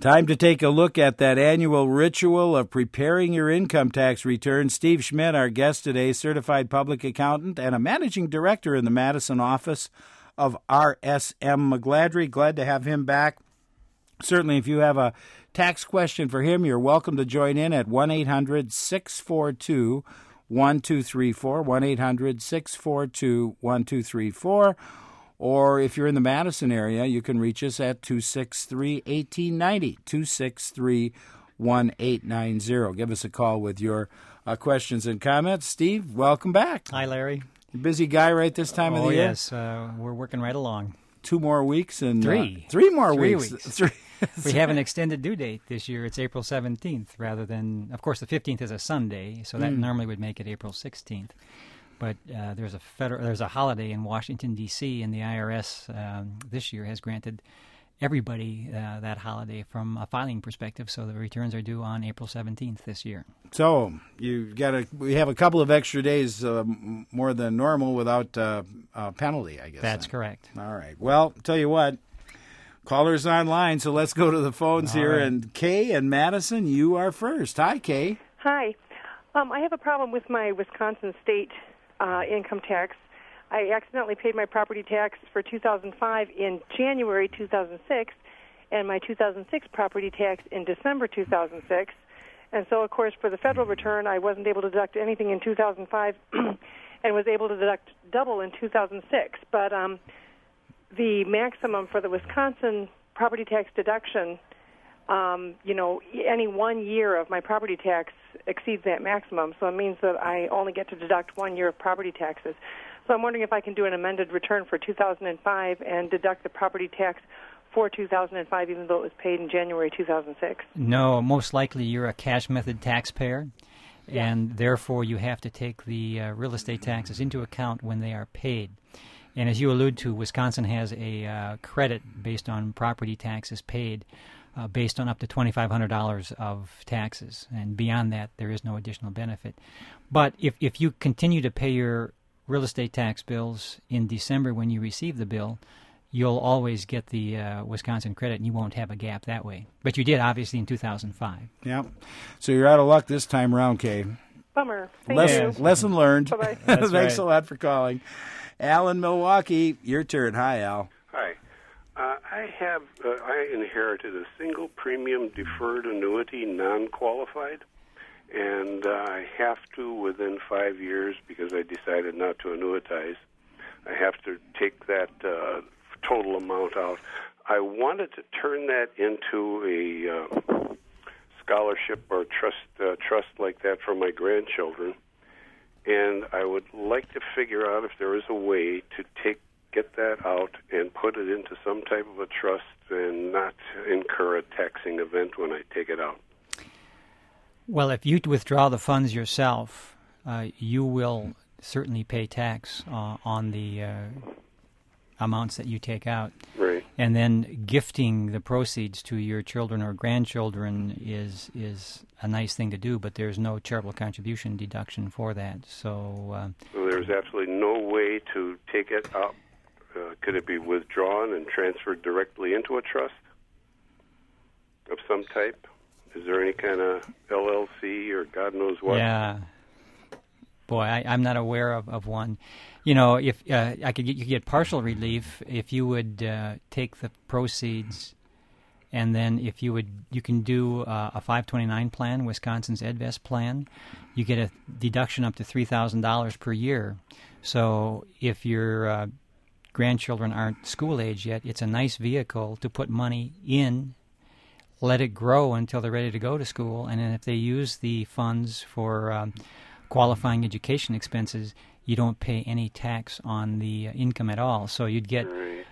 Time to take a look at that annual ritual of preparing your income tax return. Steve Schmidt, our guest today, certified public accountant and a managing director in the Madison office of RSM McGladrey. Glad to have him back. Certainly, if you have a tax question for him, you're welcome to join in at 1-800-642-1234, 1-800-642-1234. Or if you're in the Madison area, you can reach us at 263-1890, 263-1890. Give us a call with your questions and comments. Steve, welcome back. Hi, Larry. Busy guy right this time of the year? Oh, yes. We're working right along. 2 more weeks and... Three. 3 more weeks. 3 weeks. We have an extended due date this year. It's April 17th rather than... Of course, the 15th is a Sunday, so that normally would make it April 16th. But there's a holiday in Washington, D.C., and the IRS this year has granted everybody that holiday from a filing perspective, so the returns are due on April 17th this year. So we have a couple of extra days more than normal without penalty, I guess. That's correct. All right. Well, tell you what, callers online, so let's go to the phones here. Right. And Kay and Madison, you are first. Hi, Kay. Hi. I have a problem with my Wisconsin state income tax. I accidentally paid my property tax for 2005 in January 2006 and my 2006 property tax in December 2006. And so, of course, for the federal return, I wasn't able to deduct anything in 2005 and was able to deduct double in 2006. But the maximum for the Wisconsin property tax deduction, any 1 year of my property tax exceeds that maximum. So it means that I only get to deduct 1 year of property taxes. So I'm wondering if I can do an amended return for 2005 and deduct the property tax for 2005, even though it was paid in January 2006. No, most likely you're a cash method taxpayer, and therefore you have to take the real estate taxes into account when they are paid. And as you allude to, Wisconsin has a credit based on property taxes paid based on up to $2,500 of taxes. And beyond that, there is no additional benefit. But if you continue to pay your real estate tax bills in December when you receive the bill, you'll always get the Wisconsin credit, and you won't have a gap that way. But you did, obviously, in 2005. Yeah. So you're out of luck this time around, Kay. Bummer. Thank you. Lesson learned. Bye-bye. Thanks a lot for calling. Al in Milwaukee, your turn. Hi, Al. Hi. I inherited a single premium deferred annuity, non-qualified, and I have to, within 5 years, because I decided not to annuitize, I have to take that total amount out. I wanted to turn that into a scholarship or trust like that for my grandchildren, and I would like to figure out if there is a way to get that out and put it into some type of a trust and not incur a taxing event when I take it out. Well, if you withdraw the funds yourself, you will certainly pay tax on the amounts that you take out. Right. And then gifting the proceeds to your children or grandchildren is a nice thing to do, but there's no charitable contribution deduction for that. So there's absolutely no way to take it out. Could it be withdrawn and transferred directly into a trust of some type? Is there any kind of LLC or God knows what? Yeah. Boy, I'm not aware of one. You know, if you could get partial relief if you would take the proceeds, and then if you can do a 529 plan, Wisconsin's EdVest plan. You get a deduction up to $3,000 per year. So if your grandchildren aren't school age yet, it's a nice vehicle to put money in, let it grow until they're ready to go to school, and then if they use the funds for qualifying education expenses, you don't pay any tax on the income at all. So you'd get,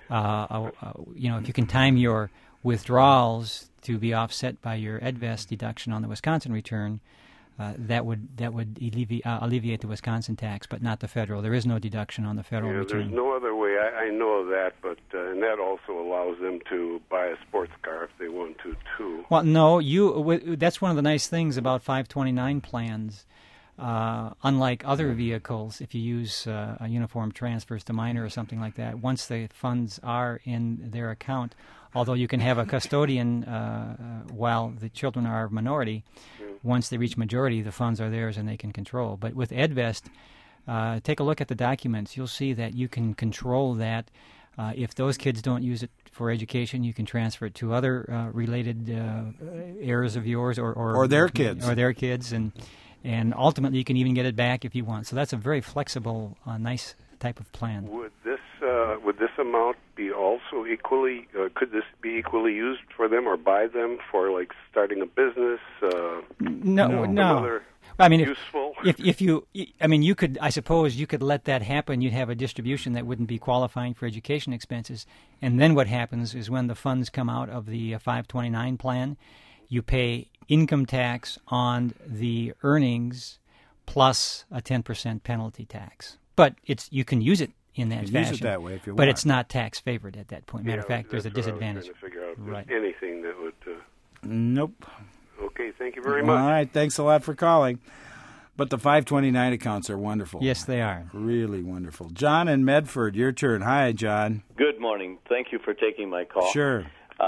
if you can time your withdrawals to be offset by your EdVest deduction on the Wisconsin return, that would alleviate the Wisconsin tax, but not the federal. There is no deduction on the federal return. There's no other way. I know of that, but and that also allows them to buy a sports car if they want to, too. Well, no, that's one of the nice things about 529 plans. unlike other vehicles, if you use a uniform transfers to minor or something like that, once the funds are in their account, although you can have a custodian while the children are a minority, once they reach majority, the funds are theirs and they can control. But with EdVest, take a look at the documents. You'll see that you can control that. If those kids don't use it for education, you can transfer it to other related heirs of yours or their kids. Or their kids, and ultimately you can even get it back if you want. So that's a very flexible, nice type of plan. Would this amount be also equally? Could this be equally used for them or by them for like starting a business? No. I mean, useful. If you, I mean, you could. I suppose you could let that happen. You'd have a distribution that wouldn't be qualifying for education expenses, and then what happens is when the funds come out of the 529 plan, you pay income tax on the earnings plus a 10% penalty tax. But you can use it in that fashion. Use it that way if you want. But it's not tax favored at that point. Matter of fact, there's a disadvantage. I was trying to figure out right. anything that would. Nope. Okay, thank you very much. All right, thanks a lot for calling. But the 529 accounts are wonderful. Yes, they are. Really wonderful. John in Medford, your turn. Hi, John. Good morning. Thank you for taking my call. Sure.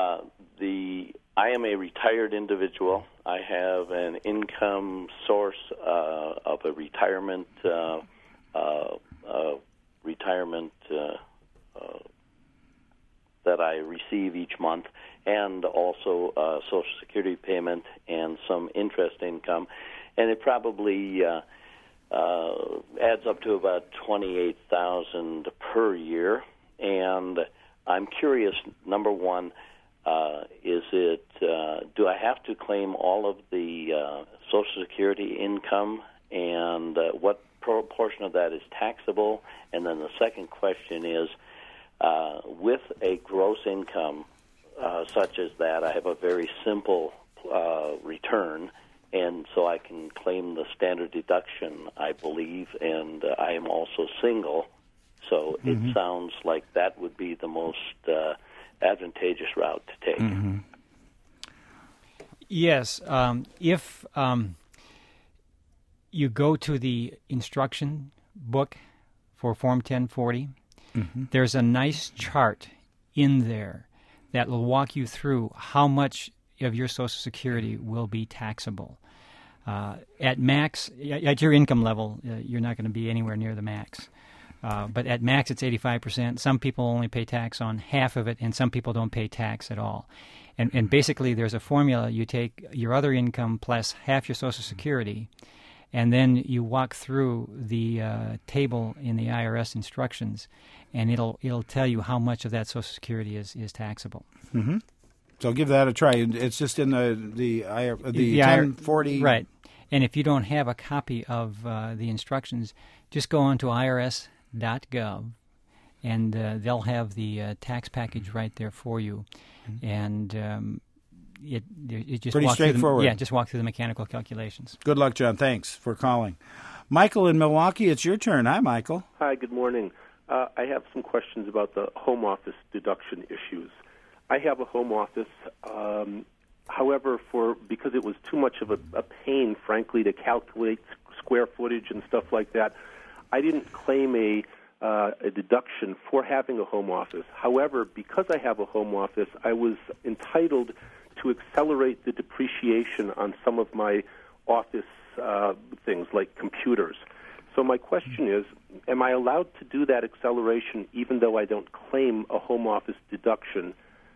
I am a retired individual. I have an income source of a retirement that I receive each month, and also Social Security payment and some interest income, and it probably adds up to about $28,000 per year. And I'm curious. Number one, do I have to claim all of the Social Security income, and what proportion of that is taxable? And then the second question is, with a gross income such as that, I have a very simple return, and so I can claim the standard deduction, I believe, and I am also single, so it sounds like that would be the most advantageous route to take. Mm-hmm. Yes, if you go to the instruction book for Form 1040, there's a nice chart in there that will walk you through how much of your Social Security will be taxable. At max, at your income level, you're not going to be anywhere near the max. But at max, it's 85%. Some people only pay tax on half of it, and some people don't pay tax at all. And basically, there's a formula. You take your other income plus half your Social Security, and then you walk through the table in the IRS instructions, and it'll tell you how much of that Social Security is taxable. Mm-hmm. So give that a try. It's just in the 1040. Right. And if you don't have a copy of the instructions, just go on to irs.gov, and they'll have the tax package right there for you. And it just pretty straightforward. Just walk through the mechanical calculations. Good luck, John. Thanks for calling. Michael in Milwaukee, it's your turn. Hi, Michael. Hi, good morning. I have some questions about the home office deduction issues. I have a home office. However, because it was too much of a pain, frankly, to calculate square footage and stuff like that, I didn't claim a deduction for having a home office. However, because I have a home office, I was entitled to accelerate the depreciation on some of my office things like computers. So my question is, am I allowed to do that acceleration even though I don't claim a home office deduction?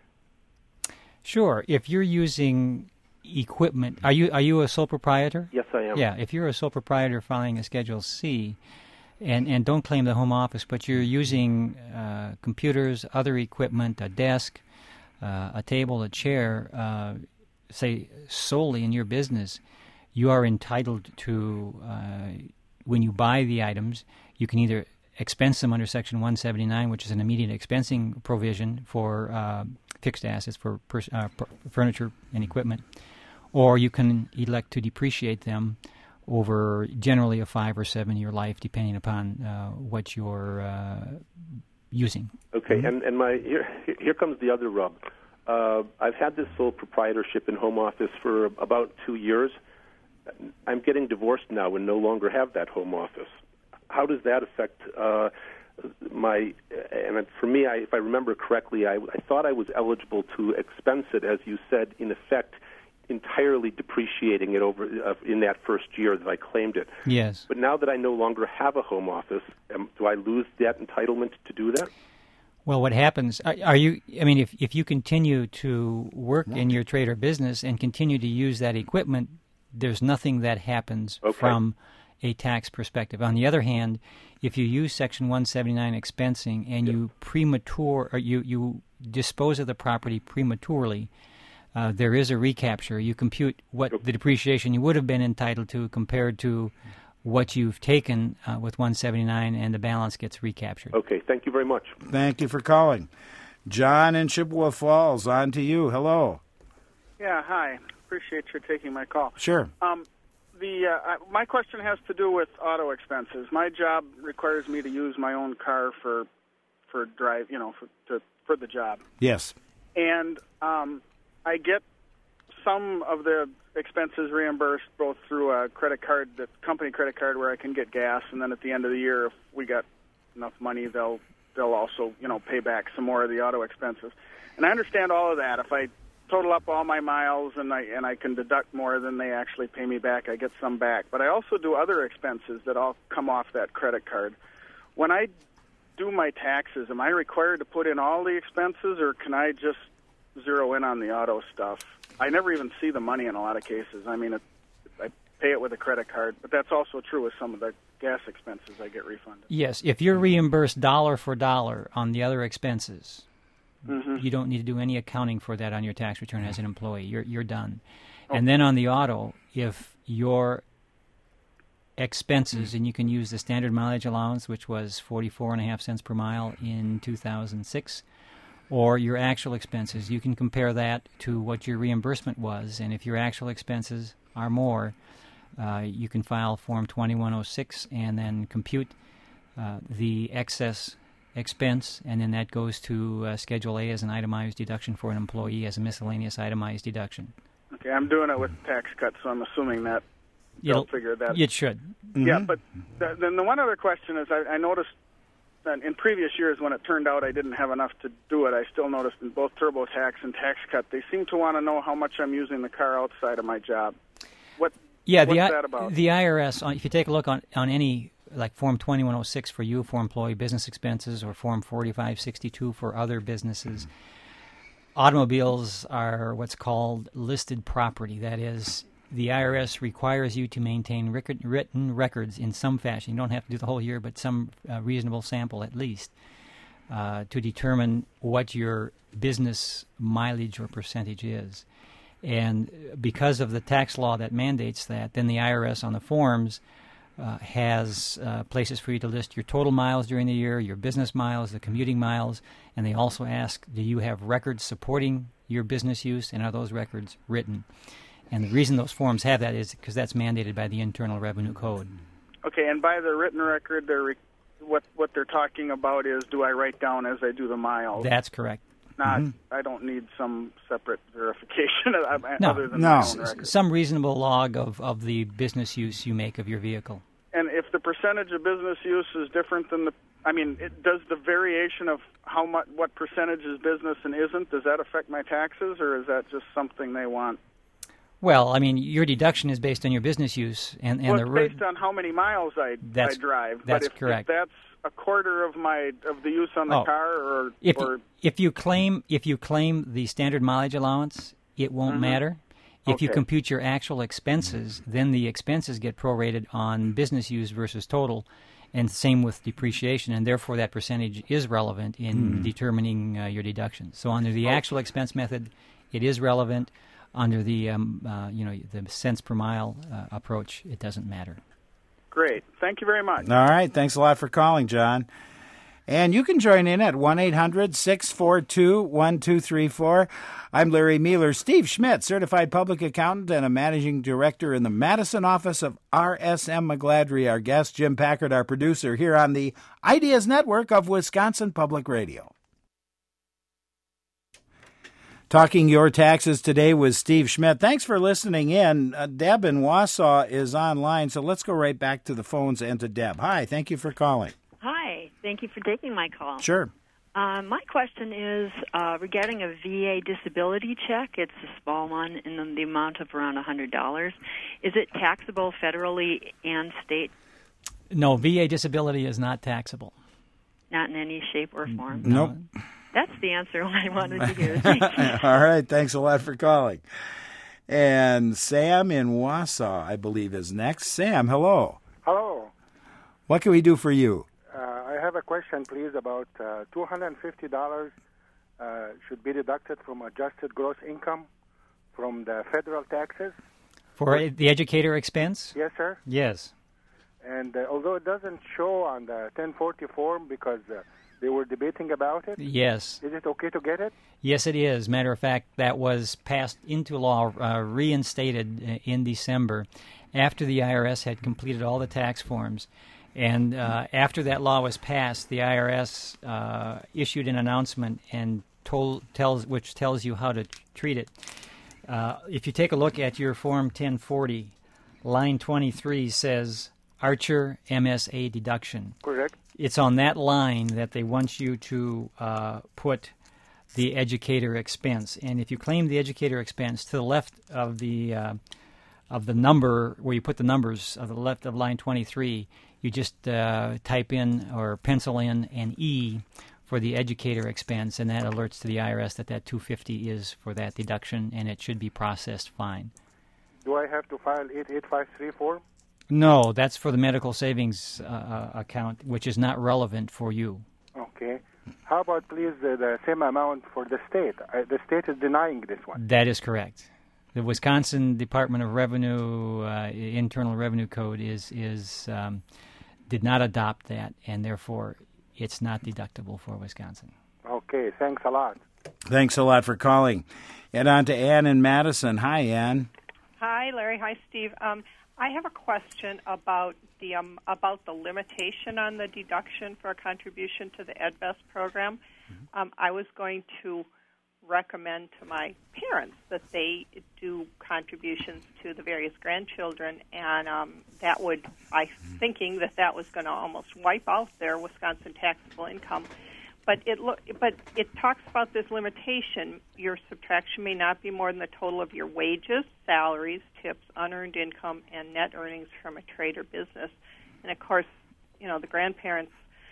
Sure. If you're using equipment, are you a sole proprietor? Yes, I am. Yeah. If you're a sole proprietor filing a Schedule C, and don't claim the home office, but you're using computers, other equipment, a desk, a table, a chair, say solely in your business, you are entitled to, when you buy the items, you can either expense them under Section 179, which is an immediate expensing provision for fixed assets, for furniture and equipment, or you can elect to depreciate them over generally a 5 or 7 year life, depending upon what you're using. Okay, and my here comes the other rub. I've had this sole proprietorship in home office for about 2 years, I'm getting divorced now and no longer have that home office. How does that affect and for me, if I remember correctly, I thought I was eligible to expense it, as you said, in effect, entirely depreciating it over in that first year that I claimed it. Yes. But now that I no longer have a home office, do I lose that entitlement to do that? Well, what happens, if you continue to work in your trade or business and continue to use that equipment, there's nothing that happens from a tax perspective. On the other hand, if you use Section 179 expensing and you dispose of the property prematurely, there is a recapture. You compute what the depreciation you would have been entitled to compared to what you've taken with 179, and the balance gets recaptured. Okay, thank you very much. Thank you for calling. John in Chippewa Falls, on to you. Hello. Yeah, hi. Appreciate your taking my call. Sure. My question has to do with auto expenses. My job requires me to use my own car for drive, for the job. Yes. And I get some of the expenses reimbursed both through a credit card, the company credit card, where I can get gas, and then at the end of the year, if we got enough money, they'll also pay back some more of the auto expenses. And I understand all of that. If I total up all my miles and I can deduct more than they actually pay me back, I get some back. But I also do other expenses that all come off that credit card. When I do my taxes, am I required to put in all the expenses, or can I just zero in on the auto stuff? I never even see the money in a lot of cases. I mean, I pay it with a credit card, but that's also true with some of the gas expenses I get refunded. Yes, if you're reimbursed dollar for dollar on the other expenses, you don't need to do any accounting for that on your tax return as an employee. You're done. Okay. And then on the auto, if your expenses, and you can use the standard mileage allowance, which was 44.5 cents per mile in 2006, or your actual expenses, you can compare that to what your reimbursement was. And if your actual expenses are more, you can file Form 2106 and then compute the excess expense, and then that goes to Schedule A as an itemized deduction for an employee as a miscellaneous itemized deduction. Okay, I'm doing it with tax cuts, so I'm assuming that they'll figure that. It should. Mm-hmm. Yeah, but then the one other question is I noticed that in previous years when it turned out I didn't have enough to do it, I still noticed in both TurboTax and tax cut, they seem to want to know how much I'm using the car outside of my job. What's that about? The IRS, if you take a look on any, like Form 2106 for you for employee business expenses, or Form 4562 for other businesses, automobiles are what's called listed property. That is, the IRS requires you to maintain written records in some fashion. You don't have to do the whole year, but some reasonable sample at least, to determine what your business mileage or percentage is. And because of the tax law that mandates that, then the IRS on the forms has places for you to list your total miles during the year, your business miles, the commuting miles, and they also ask, do you have records supporting your business use, and are those records written? And the reason those forms have that is because that's mandated by the Internal Revenue Code. Okay, and by the written record, what they're talking about is, do I write down as I do the miles? That's correct. Not, I don't need some separate verification other than my own record. Some reasonable log of the business use you make of your vehicle. And if the percentage of business use is different than does the variation of what percentage is business and isn't, does that affect my taxes, or is that just something they want? Well, your deduction is based on your business use, and it's based on how many miles I drive. That's but correct. If that's a quarter of the use on the car, if you claim the standard mileage allowance, it won't matter. If you compute your actual expenses, then the expenses get prorated on business use versus total, and same with depreciation, and therefore that percentage is relevant in determining your deductions. So under the actual expense method, it is relevant. Under the the cents per mile approach, it doesn't matter. Great. Thank you very much. All right. Thanks a lot for calling, John. And you can join in at 1-800-642-1234. I'm Larry Mueller. Steve Schmidt, certified public accountant and a managing director in the Madison office of RSM McGladrey. Our guest, Jim Packard, our producer, here on the Ideas Network of Wisconsin Public Radio. Talking Your Taxes today with Steve Schmidt. Thanks for listening in. Deb in Wausau is online, so let's go right back to the phones and to Deb. Hi, thank you for calling. Hi, thank you for taking my call. Sure. My question is regarding a VA disability check. It's a small one in the amount of around $100. Is it taxable federally and state? No, VA disability is not taxable. Not in any shape or form? Nope. That's the answer I wanted to hear. Thank you. All right, thanks a lot for calling. And Sam in Wausau, I believe, is next. Sam, hello. Hello. What can we do for you? I have a question, please, about $250 should be deducted from adjusted gross income from the federal taxes. For the educator expense? Yes, sir. Yes. And although it doesn't show on the 1040 form because they were debating about it, Yes. is it okay to get it? Yes, it is. Matter of fact, that was passed into law, reinstated in December after the IRS had completed all the tax forms. And after that law was passed, the IRS issued an announcement and which tells you how to treat it. If you take a look at your Form 1040, line 23 says Archer MSA deduction. Correct. It's on that line that they want you to put the educator expense. And if you claim the educator expense, to the left of the number where you put the numbers, of the left of line 23, you just type in or pencil in an E for the educator expense, and that alerts to the IRS that $250 is for that deduction, and it should be processed fine. Do I have to file 8853 form? No, that's for the medical savings account, which is not relevant for you. Okay. How about, please, the same amount for the state? The state is denying this one. That is correct. The Wisconsin Department of Revenue Internal Revenue Code did not adopt that, and therefore it's not deductible for Wisconsin. Okay, thanks a lot. Thanks a lot for calling. And on to Ann in Madison. Hi, Ann. Hi, Larry. Hi, Steve. I have a question about the limitation on the deduction for a contribution to the EdVest program. I was going to recommend to my parents that they do contributions to the various grandchildren, and that would, thinking that was going to almost wipe out their Wisconsin taxable income. But it talks about this limitation. Your subtraction may not be more than the total of your wages, salaries, tips, unearned income, and net earnings from a trade or business. And of course, the grandparents'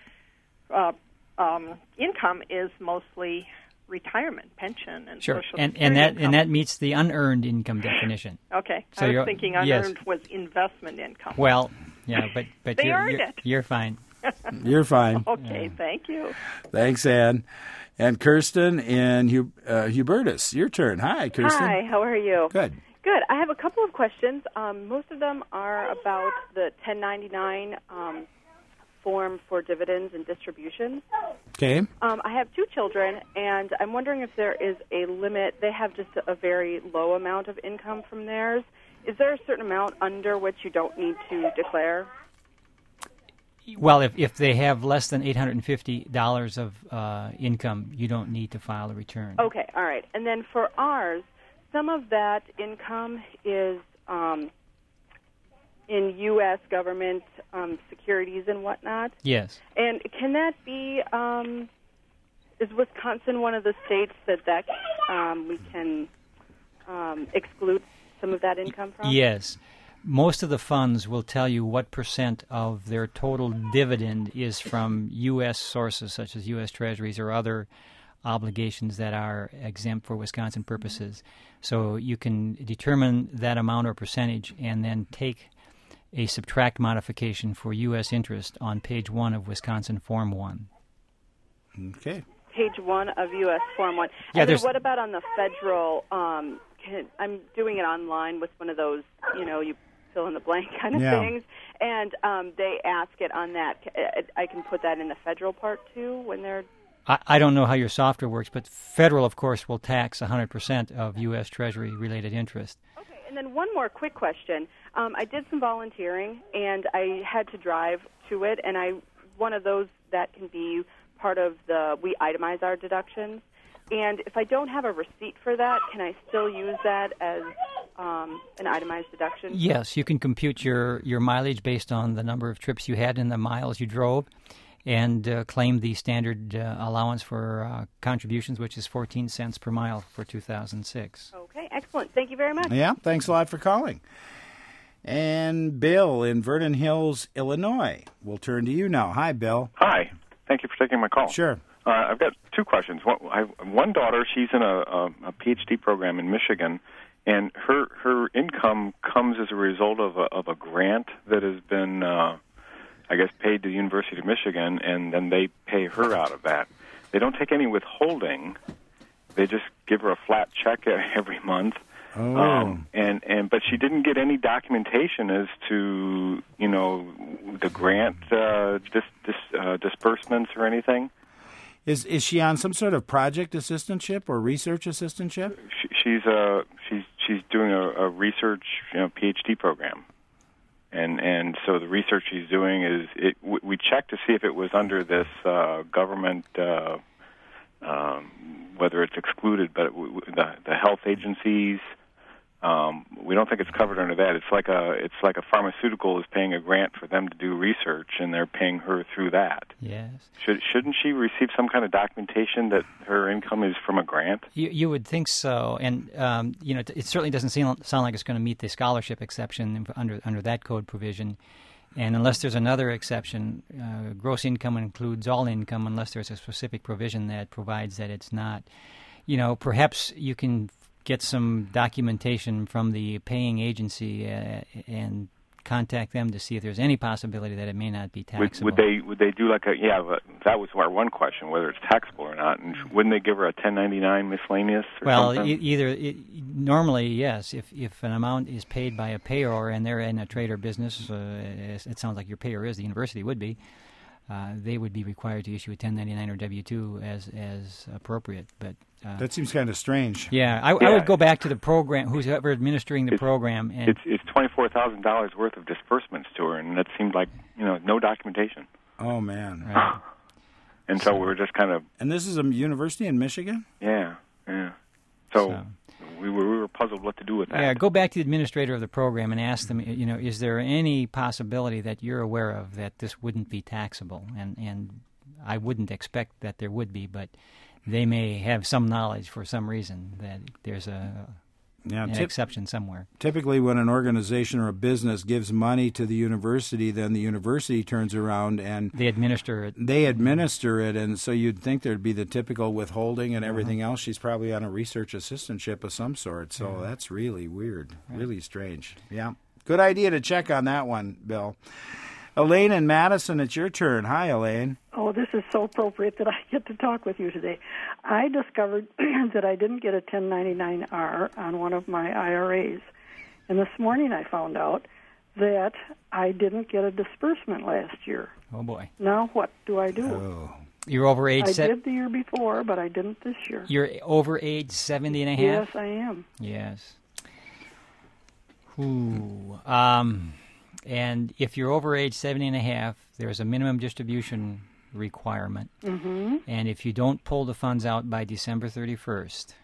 income is mostly retirement, pension, and sure. Social and Security income. And that meets the unearned income definition. Okay, so I was thinking unearned was investment income. Well, yeah, but they earned it. You're fine. You're fine. Okay, thank you. Thanks, Ann. And Kirsten and Hubertus, your turn. Hi, Kirsten. Hi, how are you? Good. Good. I have a couple of questions. Most of them are about the 1099 form for dividends and distributions. Okay. I have two children, and I'm wondering if there is a limit. They have just a very low amount of income from theirs. Is there a certain amount under which you don't need to declare? Well, if they have less than $850 of income, you don't need to file a return. Okay, all right. And then for ours, some of that income is in U.S. government securities and whatnot. Yes. And can that be, is Wisconsin one of the states that we can exclude some of that income from? Yes. Most of the funds will tell you what % of their total dividend is from U.S. sources, such as U.S. Treasuries or other obligations that are exempt for Wisconsin purposes. So you can determine that amount or percentage and then take a subtract modification for U.S. interest on page 1 of Wisconsin Form 1. Okay. Page 1 of U.S. Form 1. Yeah, and then what about on the federal? I'm doing it online with one of those, you fill in the blank kind of things, and they ask it on that. I can put that in the federal part too when they're... I don't know how your software works, but federal, of course, will tax 100% of U.S. Treasury-related interest. Okay, and then one more quick question. I did some volunteering, and I had to drive to it, and one of those that can be part of we itemize our deductions. And if I don't have a receipt for that, can I still use that as an itemized deduction? Yes, you can compute your mileage based on the number of trips you had and the miles you drove, and claim the standard allowance for contributions, which is 14 cents per mile for 2006. Okay, excellent. Thank you very much. Yeah, thanks a lot for calling. And Bill in Vernon Hills, Illinois. We'll turn to you now. Hi, Bill. Hi. Thank you for taking my call. Sure. I've got two questions. I have one daughter. She's in a PhD program in Michigan, and her income comes as a result of a grant that has been, paid to the University of Michigan, and then they pay her out of that. They don't take any withholding. They just give her a flat check every month. Oh. But she didn't get any documentation as to, the grant disbursements or anything. Is she on some sort of project assistantship or research assistantship? She's doing a research PhD program, and so the research she's doing is we checked to see if it was under this government, whether it's excluded, but the health agencies. We don't think it's covered under that. It's like a pharmaceutical is paying a grant for them to do research, and they're paying her through that. Yes. Shouldn't she receive some kind of documentation that her income is from a grant? You would think so, and it certainly doesn't sound like it's going to meet the scholarship exception under that code provision. And unless there's another exception, gross income includes all income, unless there's a specific provision that provides that it's not. Perhaps you can get some documentation from the paying agency and contact them to see if there's any possibility that it may not be taxable. Would they do like that was our one question, whether it's taxable or not, and wouldn't they give her a 1099 miscellaneous or something? Normally, yes. If an amount is paid by a payer and they're in a trade or business, it sounds like your payer is, the university would be, they would be required to issue a 1099 or W-2 as appropriate. But that seems kind of strange. Yeah, I would go back to the program, who's ever administering the program. And it's $24,000 worth of disbursements to her, and that seemed like no documentation. Oh man! Right. And so we were just kind of. And this is a university in Michigan. Yeah. So we were puzzled what to do with that. Yeah, go back to the administrator of the program and ask them, is there any possibility that you're aware of that this wouldn't be taxable? And I wouldn't expect that there would be, but they may have some knowledge for some reason that there's an exception somewhere. Typically, when an organization or a business gives money to the university, then the university turns around and they administer it. And so you'd think there'd be the typical withholding and everything else. She's probably on a research assistantship of some sort, so that's really weird, really strange. Yeah, good idea to check on that one, Bill. Elaine in Madison, it's your turn. Hi, Elaine. Oh, this is so appropriate that I get to talk with you today. I discovered that I didn't get a 1099-R on one of my IRAs. And this morning I found out that I didn't get a disbursement last year. Oh, boy. Now what do I do? Oh. You're over age... I did the year before, but I didn't this year. You're over age 70 and a half? Yes, I am. Yes. Ooh. And if you're over age 70 and a half, there's a minimum distribution requirement. Mm-hmm. And if you don't pull the funds out by December 31st,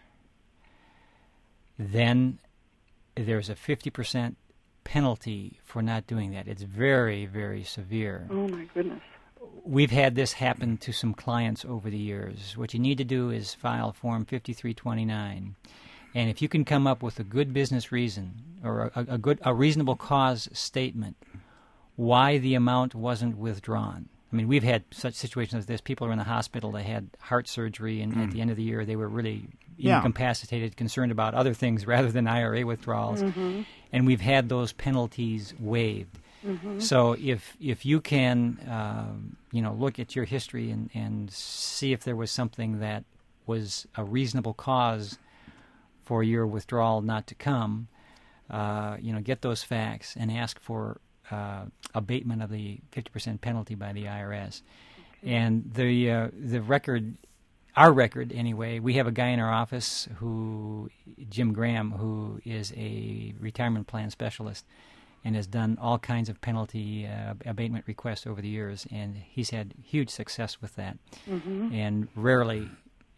then there's a 50% penalty for not doing that. It's very, very severe. Oh, my goodness. We've had this happen to some clients over the years. What you need to do is file Form 5329. And if you can come up with a good business reason or a reasonable cause statement why the amount wasn't withdrawn. I mean, we've had such situations as this. People are in the hospital. They had heart surgery, and at the end of the year, they were really incapacitated, concerned about other things rather than IRA withdrawals. Mm-hmm. And we've had those penalties waived. Mm-hmm. So if you can, look at your history and see if there was something that was a reasonable cause for your withdrawal not to come, get those facts and ask for abatement of the 50% penalty by the IRS. And the record, our record anyway, we have a guy in our office Jim Graham, who is a retirement plan specialist and has done all kinds of penalty abatement requests over the years, and he's had huge success with that. Mm-hmm. And rarely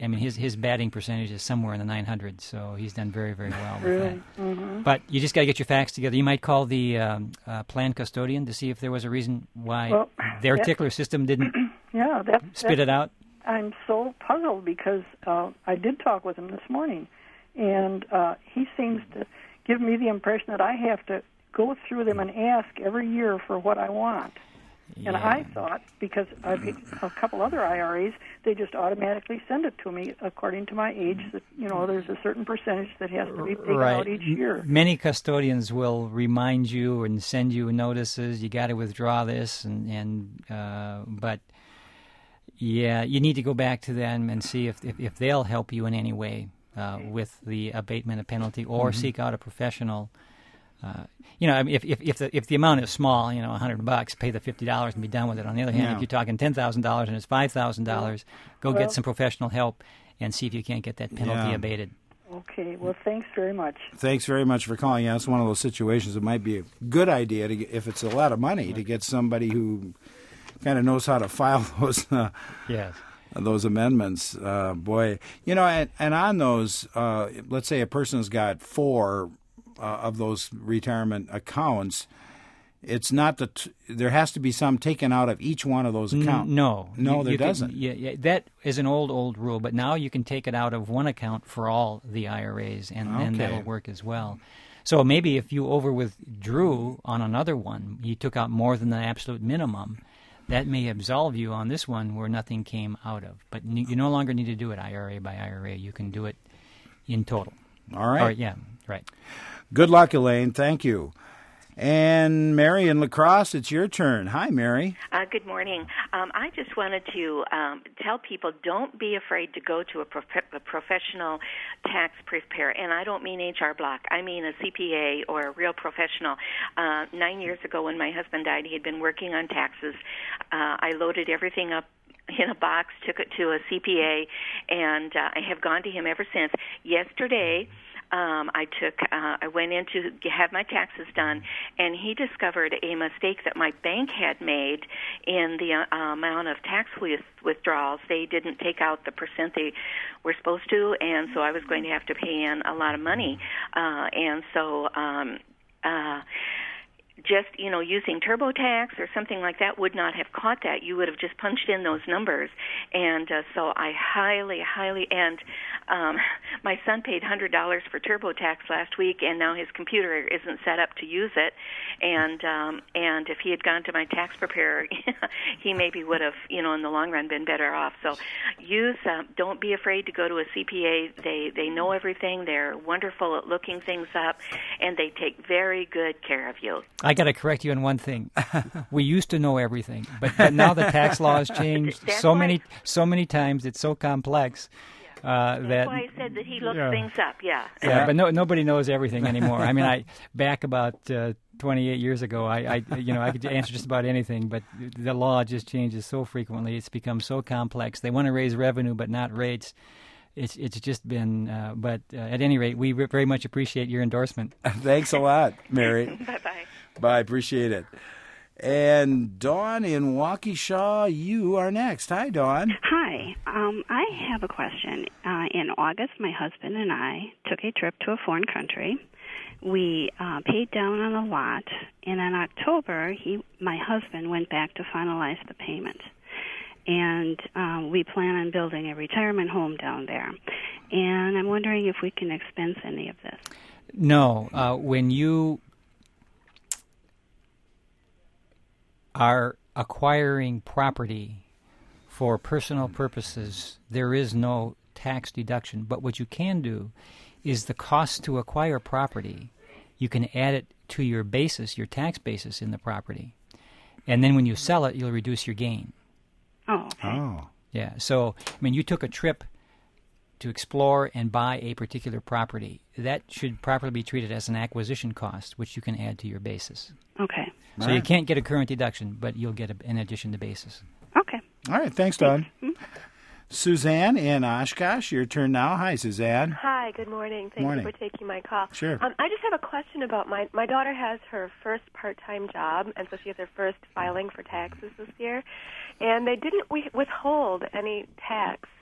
I mean, his batting percentage is somewhere in the 900s, so he's done very, very well with Really? that. Mm-hmm. But you just got to get your facts together. You might call the plan custodian to see if there was a reason why their tickler system didn't spit it out. I'm so puzzled because I did talk with him this morning, and he seems to give me the impression that I have to go through them and ask every year for what I want. Yeah. And I thought, because I've a couple other IRAs, they just automatically send it to me according to my age. That there's a certain percentage that has to be taken out each year. Many custodians will remind you and send you notices. You got to withdraw this, but yeah, you need to go back to them and see if they'll help you in any way with the abatement of penalty, or seek out a professional. If the amount is small, $100, pay the $50 and be done with it. On the other hand, if you're talking $10,000 and it's $5,000, go get some professional help and see if you can't get that penalty abated. Okay. Well, thanks very much. Thanks very much for calling. Yeah, it's one of those situations. It might be a good idea if it's a lot of money to get somebody who kind of knows how to file those. Those amendments, boy, and on those, let's say a person's got 4 of those retirement accounts. It's not there has to be some taken out of each one of those accounts. No, there doesn't. That is an old rule, but now you can take it out of one account for all the IRAs, and that'll work as well. So maybe if you over-withdrew on another one, you took out more than the absolute minimum, that may absolve you on this one where nothing came out of. But you no longer need to do it IRA by IRA. You can do it in total. All right. Right. Good luck, Elaine. Thank you. And Mary in La Crosse, it's your turn. Hi, Mary. Good morning. I just wanted to tell people, don't be afraid to go to a professional tax preparer. And I don't mean HR Block. I mean a CPA or a real professional. 9 years ago when my husband died, he had been working on taxes. I loaded everything up in a box, took it to a CPA, and I have gone to him ever since. Yesterday, I went in to have my taxes done, and he discovered a mistake that my bank had made in the amount of tax withdrawals. They didn't take out the percent they were supposed to, and so I was going to have to pay in a lot of money. Just, using TurboTax or something like that would not have caught that. You would have just punched in those numbers. And so I highly, and my son paid $100 for TurboTax last week, and now his computer isn't set up to use it. And if he had gone to my tax preparer, he maybe would have, in the long run, been better off. So don't be afraid to go to a CPA. They know everything. They're wonderful at looking things up, and they take very good care of you. I got to correct you on one thing. We used to know everything, but now the tax law has changed so many times. It's so complex that's why I said that he looked things up. Yeah, but nobody knows everything anymore. I mean, back about 28 years ago, I could answer just about anything, but the law just changes so frequently. It's become so complex. They want to raise revenue, but not rates. It's just been, but at any rate, we very much appreciate your endorsement. Thanks a lot, Mary. Bye-bye. Bye, appreciate it. And Dawn in Waukesha, you are next. Hi, Dawn. Hi. I have a question. In August, my husband and I took a trip to a foreign country. We paid down on a lot, and in October, my husband went back to finalize the payment. And we plan on building a retirement home down there. And I'm wondering if we can expense any of this. No. When you are acquiring property for personal purposes, there is no tax deduction. But what you can do is the cost to acquire property, you can add it to your basis, your tax basis in the property. And then when you sell it, you'll reduce your gain. Oh, okay. Oh. Yeah. So, you took a trip to explore and buy a particular property. That should properly be treated as an acquisition cost, which you can add to your basis. Okay. So you can't get a current deduction, but you'll get an addition to basis. Okay. All right. Thanks, Dawn. Suzanne in Oshkosh, your turn now. Hi, Suzanne. Hi, good morning. Thank you for taking my call. Sure. I just have a question about my daughter has her first part-time job, and so she has her first filing for taxes this year, and they didn't withhold any tax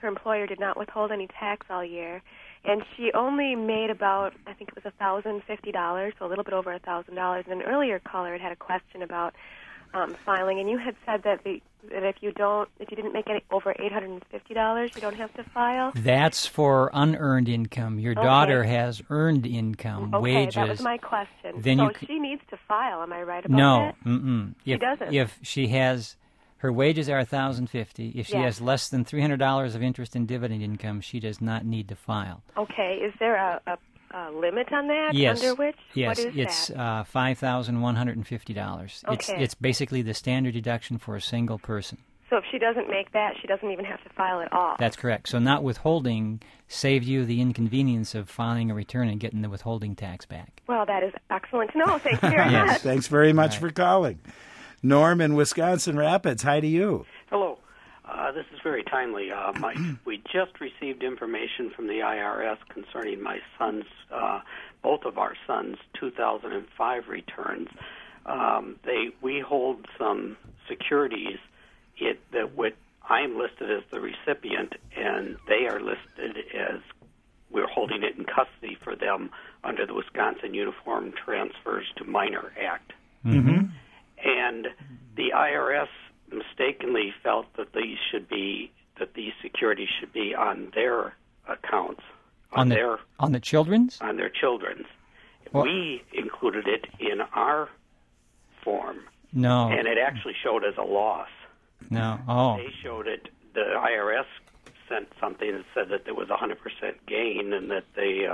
her employer did not withhold any tax all year, and she only made about, I think it was $1,050, so a little bit over $1,000. And an earlier caller had a question about filing, and you had said that if you didn't make any over $850, you don't have to file. That's for unearned income. Your daughter has earned income, wages. Okay, that was my question. Then so she needs to file. Am I right about that? No, She doesn't. If she has, her wages are $1,050. If she has less than $300 of interest and dividend income, she does not need to file. Okay, is there a limit on that? Yes. Under which? Yes, what is it's that? $5,150. Okay. It's basically the standard deduction for a single person. So if she doesn't make that, she doesn't even have to file at all. That's correct. So not withholding saved you the inconvenience of filing a return and getting the withholding tax back. Well, that is excellent to know. Thank you very much. Thanks very much for calling. Norm in Wisconsin Rapids, hi to you. Hello. This is very timely. We just received information from the IRS concerning my son's, both of our sons' 2005 returns. We hold some securities that I'm listed as the recipient, and they are listed as we're holding it in custody for them under the Wisconsin Uniform Transfers to Minor Act. Mm-hmm. And the IRS mistakenly felt that these securities should be on their accounts, on the children's? On their children's. Well, we included it in our form. No. And it actually showed as a loss. No. Oh. They showed it. The IRS sent something that said that there was 100% gain and that they.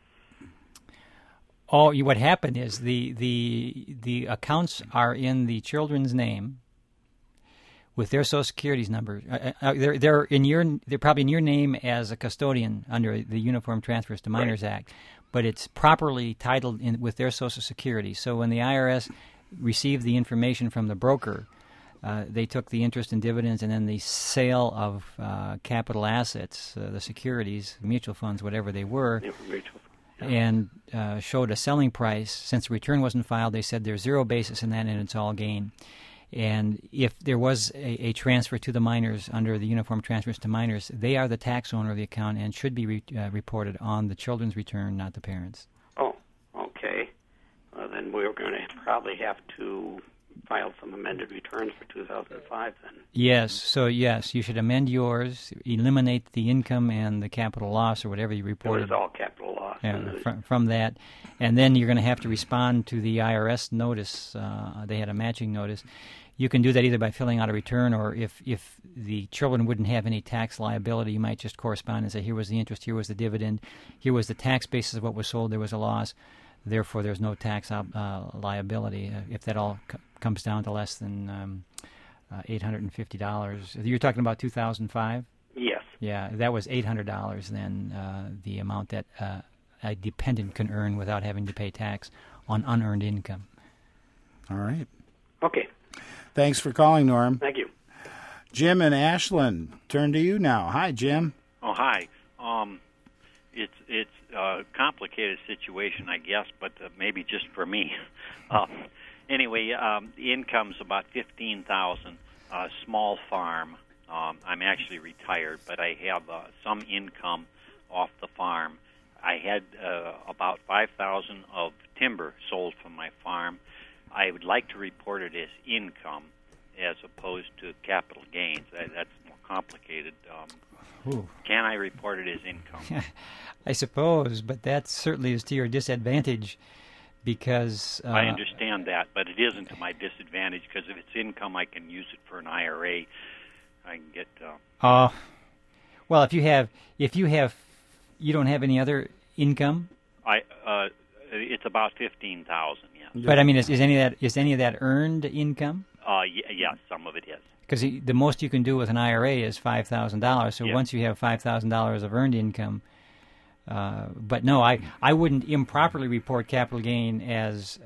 What happened is the accounts are in the children's name with their Social Security's number. They're probably in your name as a custodian under the Uniform Transfers to Minors Act, but it's properly titled with their Social Security. So when the IRS received the information from the broker, they took the interest and dividends and then the sale of capital assets, the securities, mutual funds, whatever they were, and showed a selling price. Since the return wasn't filed, they said there's zero basis in that and it's all gain. And if there was a transfer to the minors under the Uniform Transfers to Minors, they are the tax owner of the account and should be reported on the children's return, not the parents. Oh, okay. Then we're going to probably have to file some amended returns for 2005 then. Yes. So, yes, you should amend yours, eliminate the income and the capital loss or whatever you reported. It was all capital loss. From that. And then you're going to have to respond to the IRS notice. They had a matching notice. You can do that either by filling out a return, or if the children wouldn't have any tax liability, you might just correspond and say, here was the interest, here was the dividend, here was the tax basis of what was sold, there was a loss. Therefore, there's no tax liability if that all comes down to less than $850. You're talking about 2005? Yes. Yeah, that was $800 then, the amount that a dependent can earn without having to pay tax on unearned income. All right. Okay. Thanks for calling, Norm. Thank you. Jim and Ashland, turn to you now. Hi, Jim. Oh, hi. It's a complicated situation, I guess, but maybe just for me. Anyway, the income's about $15,000. Small farm. I'm actually retired, but I have some income off the farm. I had about $5,000 of timber sold from my farm. I would like to report it as income as opposed to capital gains. That's more complicated. Can I report it as income? I suppose, but that certainly is to your disadvantage because... I understand that, but it isn't to my disadvantage because if it's income, I can use it for an IRA. I can get... Well, if you don't have any other income? It's about $15,000, yes. But I mean, is any of that earned income? Yes, some of it is. Because the most you can do with an IRA is $5,000. So once you have $5,000 of earned income, but no, I wouldn't improperly report capital gain as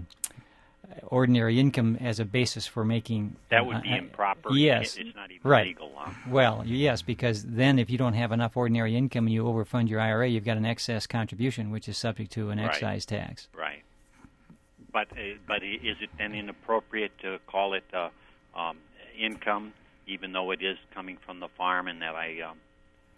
ordinary income as a basis for making... That would be improper. Yes. It's not even legal. Well, yes, because then if you don't have enough ordinary income and you overfund your IRA, you've got an excess contribution, which is subject to an excise tax. Right. But is it then inappropriate to call it income, even though it is coming from the farm and that I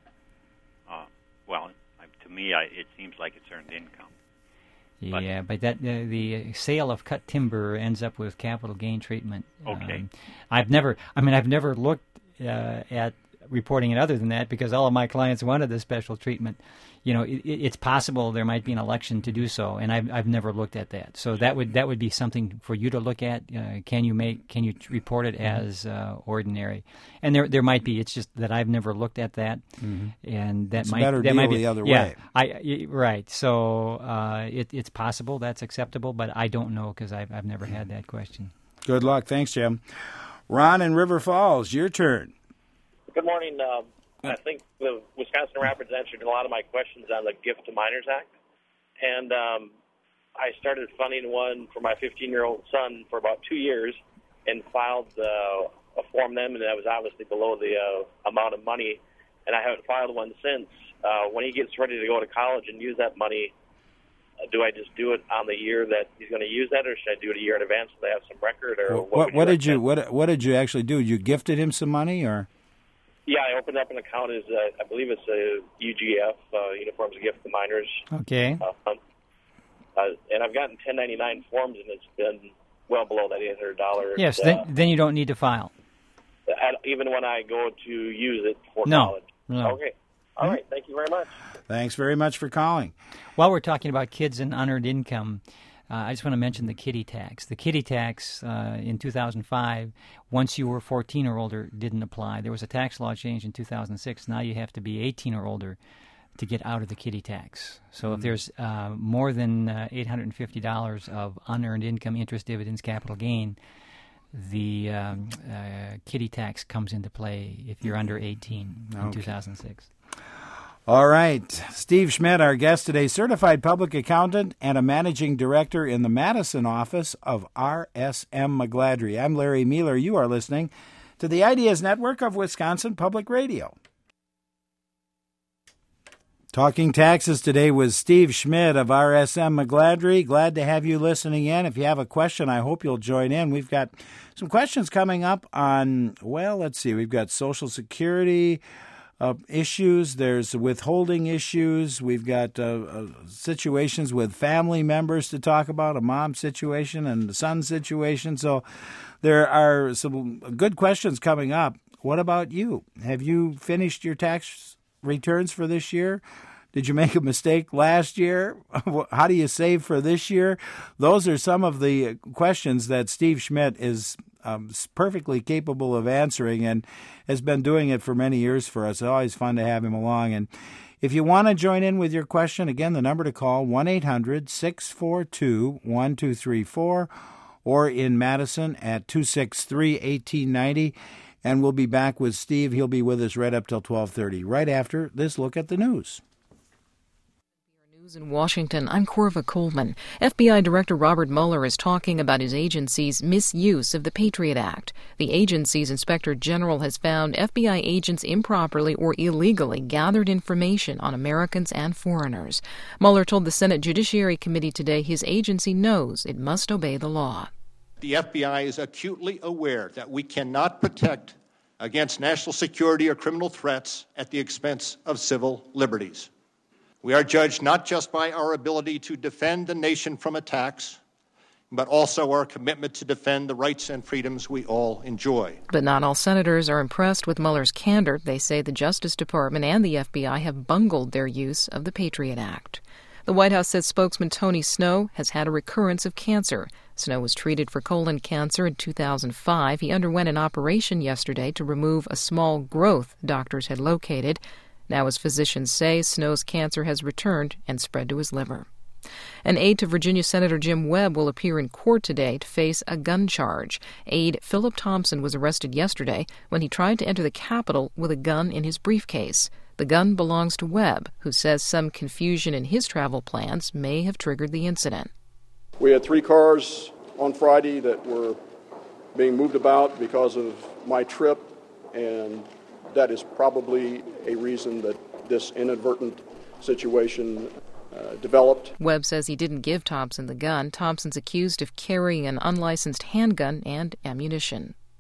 to me, it seems like it's earned income. Yeah, but that the sale of cut timber ends up with capital gain treatment. Okay. I've never looked at reporting it other than that because all of my clients wanted the special treatment. It's possible there might be an election to do so, and I've never looked at that. So that would be something for you to look at. Can you report it as ordinary? And there might be. It's just that I've never looked at that, and that it's might a better that deal might be the other yeah, way. Right. So it's possible that's acceptable, but I don't know because I've never had that question. Good luck. Thanks, Jim. Ron in River Falls, your turn. Good morning. I think the Wisconsin Rapids answered a lot of my questions on the Gift to Minors Act. And I started funding one for my 15-year-old son for about 2 years and filed a form then, and that was obviously below the amount of money. And I haven't filed one since. When he gets ready to go to college and use that money, do I just do it on the year that he's going to use that, or should I do it a year in advance so they have some record? Or what did you actually do? You gifted him some money, or? Yeah, I opened up an account as I believe it's a UGF, Uniforms Gift to Minors. Okay. And I've gotten 1099 forms, and it's been well below that $800. Yes, then you don't need to file. Even when I go to use it for No. college. No. Okay. All right. Thank you very much. Thanks very much for calling. While we're talking about kids and unearned income, I just want to mention the kiddie tax. The kiddie tax in 2005, once you were 14 or older, didn't apply. There was a tax law change in 2006. Now you have to be 18 or older to get out of the kiddie tax. So if there's more than $850 of unearned income, interest, dividends, capital gain, the kiddie tax comes into play if you're under 18 in 2006. All right. Steve Schmidt, our guest today, certified public accountant and a managing director in the Madison office of RSM McGladrey. I'm Larry Mueller. You are listening to the Ideas Network of Wisconsin Public Radio. Talking taxes today with Steve Schmidt of RSM McGladrey. Glad to have you listening in. If you have a question, I hope you'll join in. We've got some questions coming up on, let's see, we've got Social Security issues, there's withholding issues, we've got situations with family members to talk about, a mom situation and a son situation. So there are some good questions coming up. What about you? Have you finished your tax returns for this year? Did you make a mistake last year? How do you save for this year? Those are some of the questions that Steve Schmidt is perfectly capable of answering and has been doing it for many years for us. It's always fun to have him along. And if you want to join in with your question, again, the number to call, 1-800-642-1234, or in Madison at 263-1890. And we'll be back with Steve. He'll be with us right up till 12:30, right after this look at the news. In Washington, I'm Corva Coleman. FBI Director Robert Mueller is talking about his agency's misuse of the Patriot Act. The agency's inspector general has found FBI agents improperly or illegally gathered information on Americans and foreigners. Mueller told the Senate Judiciary Committee today his agency knows it must obey the law. The FBI is acutely aware that we cannot protect against national security or criminal threats at the expense of civil liberties. We are judged not just by our ability to defend the nation from attacks, but also our commitment to defend the rights and freedoms we all enjoy. But not all senators are impressed with Mueller's candor. They say the Justice Department and the FBI have bungled their use of the Patriot Act. The White House says spokesman Tony Snow has had a recurrence of cancer. Snow was treated for colon cancer in 2005. He underwent an operation yesterday to remove a small growth doctors had located. Now, as physicians say, Snow's cancer has returned and spread to his liver. An aide to Virginia Senator Jim Webb will appear in court today to face a gun charge. Aide Philip Thompson was arrested yesterday when he tried to enter the Capitol with a gun in his briefcase. The gun belongs to Webb, who says some confusion in his travel plans may have triggered the incident. We had 3 cars on Friday that were being moved about because of my trip, and that is probably a reason that this inadvertent situation developed. Webb says he didn't give Thompson the gun. Thompson's accused of carrying an unlicensed handgun and ammunition.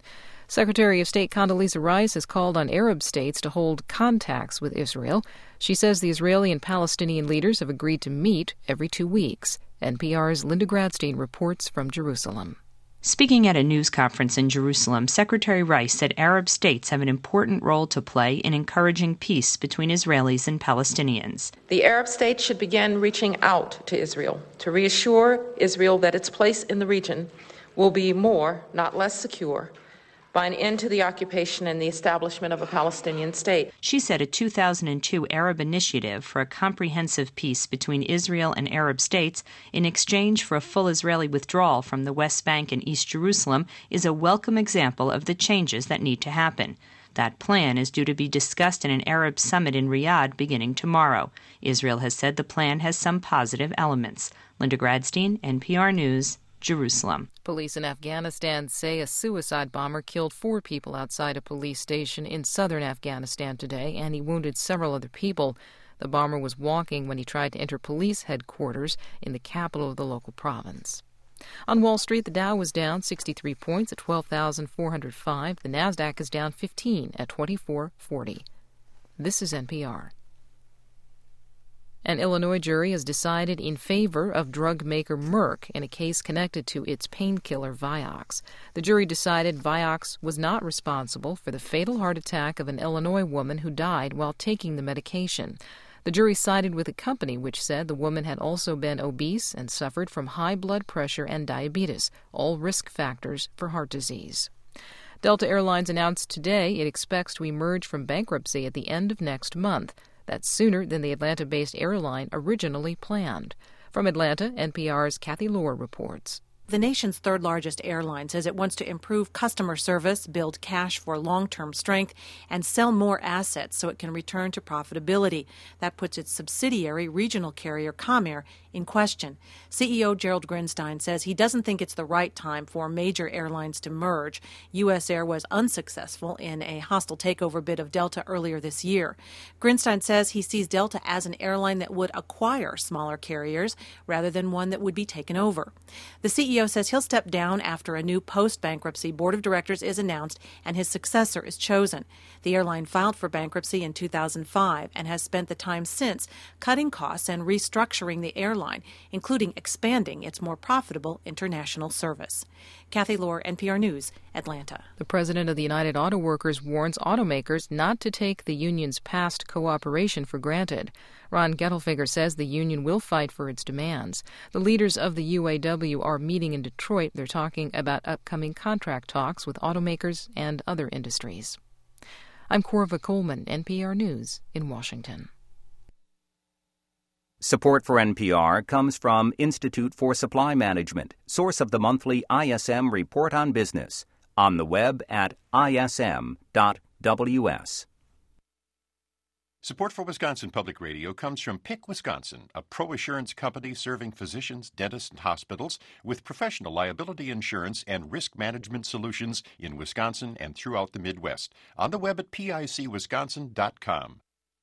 Secretary of State Condoleezza Rice has called on Arab states to hold contacts with Israel. She says the Israeli and Palestinian leaders have agreed to meet every 2 weeks. NPR's Linda Gradstein reports from Jerusalem. Speaking at a news conference in Jerusalem, Secretary Rice said Arab states have an important role to play in encouraging peace between Israelis and Palestinians. The Arab states should begin reaching out to Israel to reassure Israel that its place in the region will be more, not less secure, by an end to the occupation and the establishment of a Palestinian state. She said a 2002 Arab initiative for a comprehensive peace between Israel and Arab states in exchange for a full Israeli withdrawal from the West Bank and East Jerusalem is a welcome example of the changes that need to happen. That plan is due to be discussed in an Arab summit in Riyadh beginning tomorrow. Israel has said the plan has some positive elements. Linda Gradstein, NPR News, Jerusalem. Police in Afghanistan say a suicide bomber killed 4 people outside a police station in southern Afghanistan today, and he wounded several other people. The bomber was walking when he tried to enter police headquarters in the capital of the local province. On Wall Street, the Dow was down 63 points at 12,405. The Nasdaq is down 15 at 2440. This is NPR. An Illinois jury has decided in favor of drug maker Merck in a case connected to its painkiller Vioxx. The jury decided Vioxx was not responsible for the fatal heart attack of an Illinois woman who died while taking the medication. The jury sided with a company which said the woman had also been obese and suffered from high blood pressure and diabetes, all risk factors for heart disease. Delta Airlines announced today it expects to emerge from bankruptcy at the end of next month. That's sooner than the Atlanta-based airline originally planned. From Atlanta, NPR's Kathy Lohr reports. The nation's third-largest airline says it wants to improve customer service, build cash for long-term strength, and sell more assets so it can return to profitability. That puts its subsidiary regional carrier Comair in question. CEO Gerald Grinstein says he doesn't think it's the right time for major airlines to merge. U.S. Air was unsuccessful in a hostile takeover bid of Delta earlier this year. Grinstein says he sees Delta as an airline that would acquire smaller carriers rather than one that would be taken over. The CEO says he'll step down after a new post-bankruptcy board of directors is announced and his successor is chosen. The airline filed for bankruptcy in 2005 and has spent the time since cutting costs and restructuring the airline, including expanding its more profitable international service. Kathy Lohr, NPR News, Atlanta. The president of the United Auto Workers warns automakers not to take the union's past cooperation for granted. Ron Gettelfinger says the union will fight for its demands. The leaders of the UAW are meeting in Detroit. They're talking about upcoming contract talks with automakers and other industries. I'm Corva Coleman, NPR News in Washington. Support for NPR comes from Institute for Supply Management, source of the monthly ISM Report on Business, on the web at ism.ws. Support for Wisconsin Public Radio comes from PIC Wisconsin, a pro-assurance company serving physicians, dentists, and hospitals with professional liability insurance and risk management solutions in Wisconsin and throughout the Midwest. On the web at picwisconsin.com.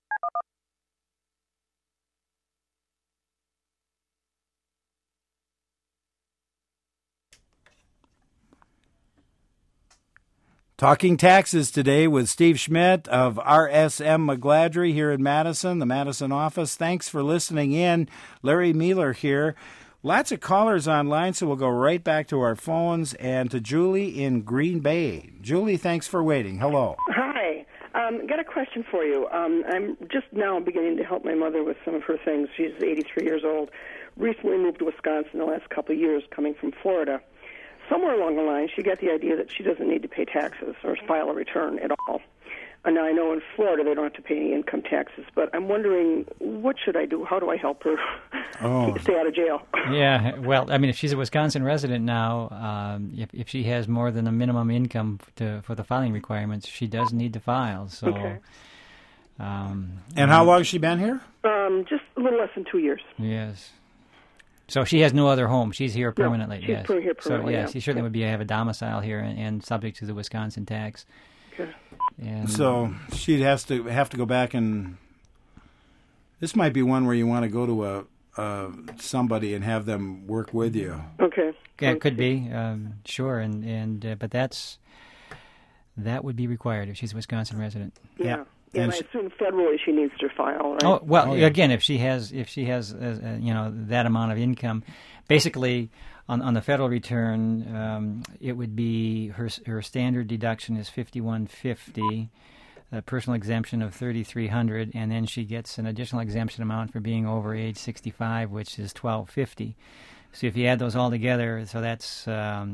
Talking taxes today with Steve Schmidt of RSM McGladrey here in Madison, the Madison office. Thanks for listening in. Larry Mueller here. Lots of callers online, so we'll go right back to our phones and to Julie in Green Bay. Julie, thanks for waiting. Hello. Hi. Got a question for you. I'm just now beginning to help my mother with some of her things. She's 83 years old. Recently moved to Wisconsin the last couple of years, coming from Florida. Somewhere along the line, she got the idea that she doesn't need to pay taxes or file a return at all. And now I know in Florida they don't have to pay any income taxes, but I'm wondering, what should I do? How do I help her stay out of jail? Yeah, well, I mean, if she's a Wisconsin resident now, if she has more than a minimum income for the filing requirements, she does need to file. So, okay. And how long has she been here? Just a little less than 2 years. Yes. So she has no other home. She's here permanently. No, she's yes. here permanently. So yes, she certainly would have a domicile here and subject to the Wisconsin tax. Okay. And so she'd have to go back, and this might be one where you want to go to somebody and have them work with you. Okay. Yeah, it could be, sure, but That would be required if she's a Wisconsin resident. Yeah. And I assume federally she needs to file, right? Oh well, again, if she has that amount of income, basically on the federal return, it would be her standard deduction is $5,150, a personal exemption of $3,300, and then she gets an additional exemption amount for being over age 65, which is $1,250. So if you add those all together, so that's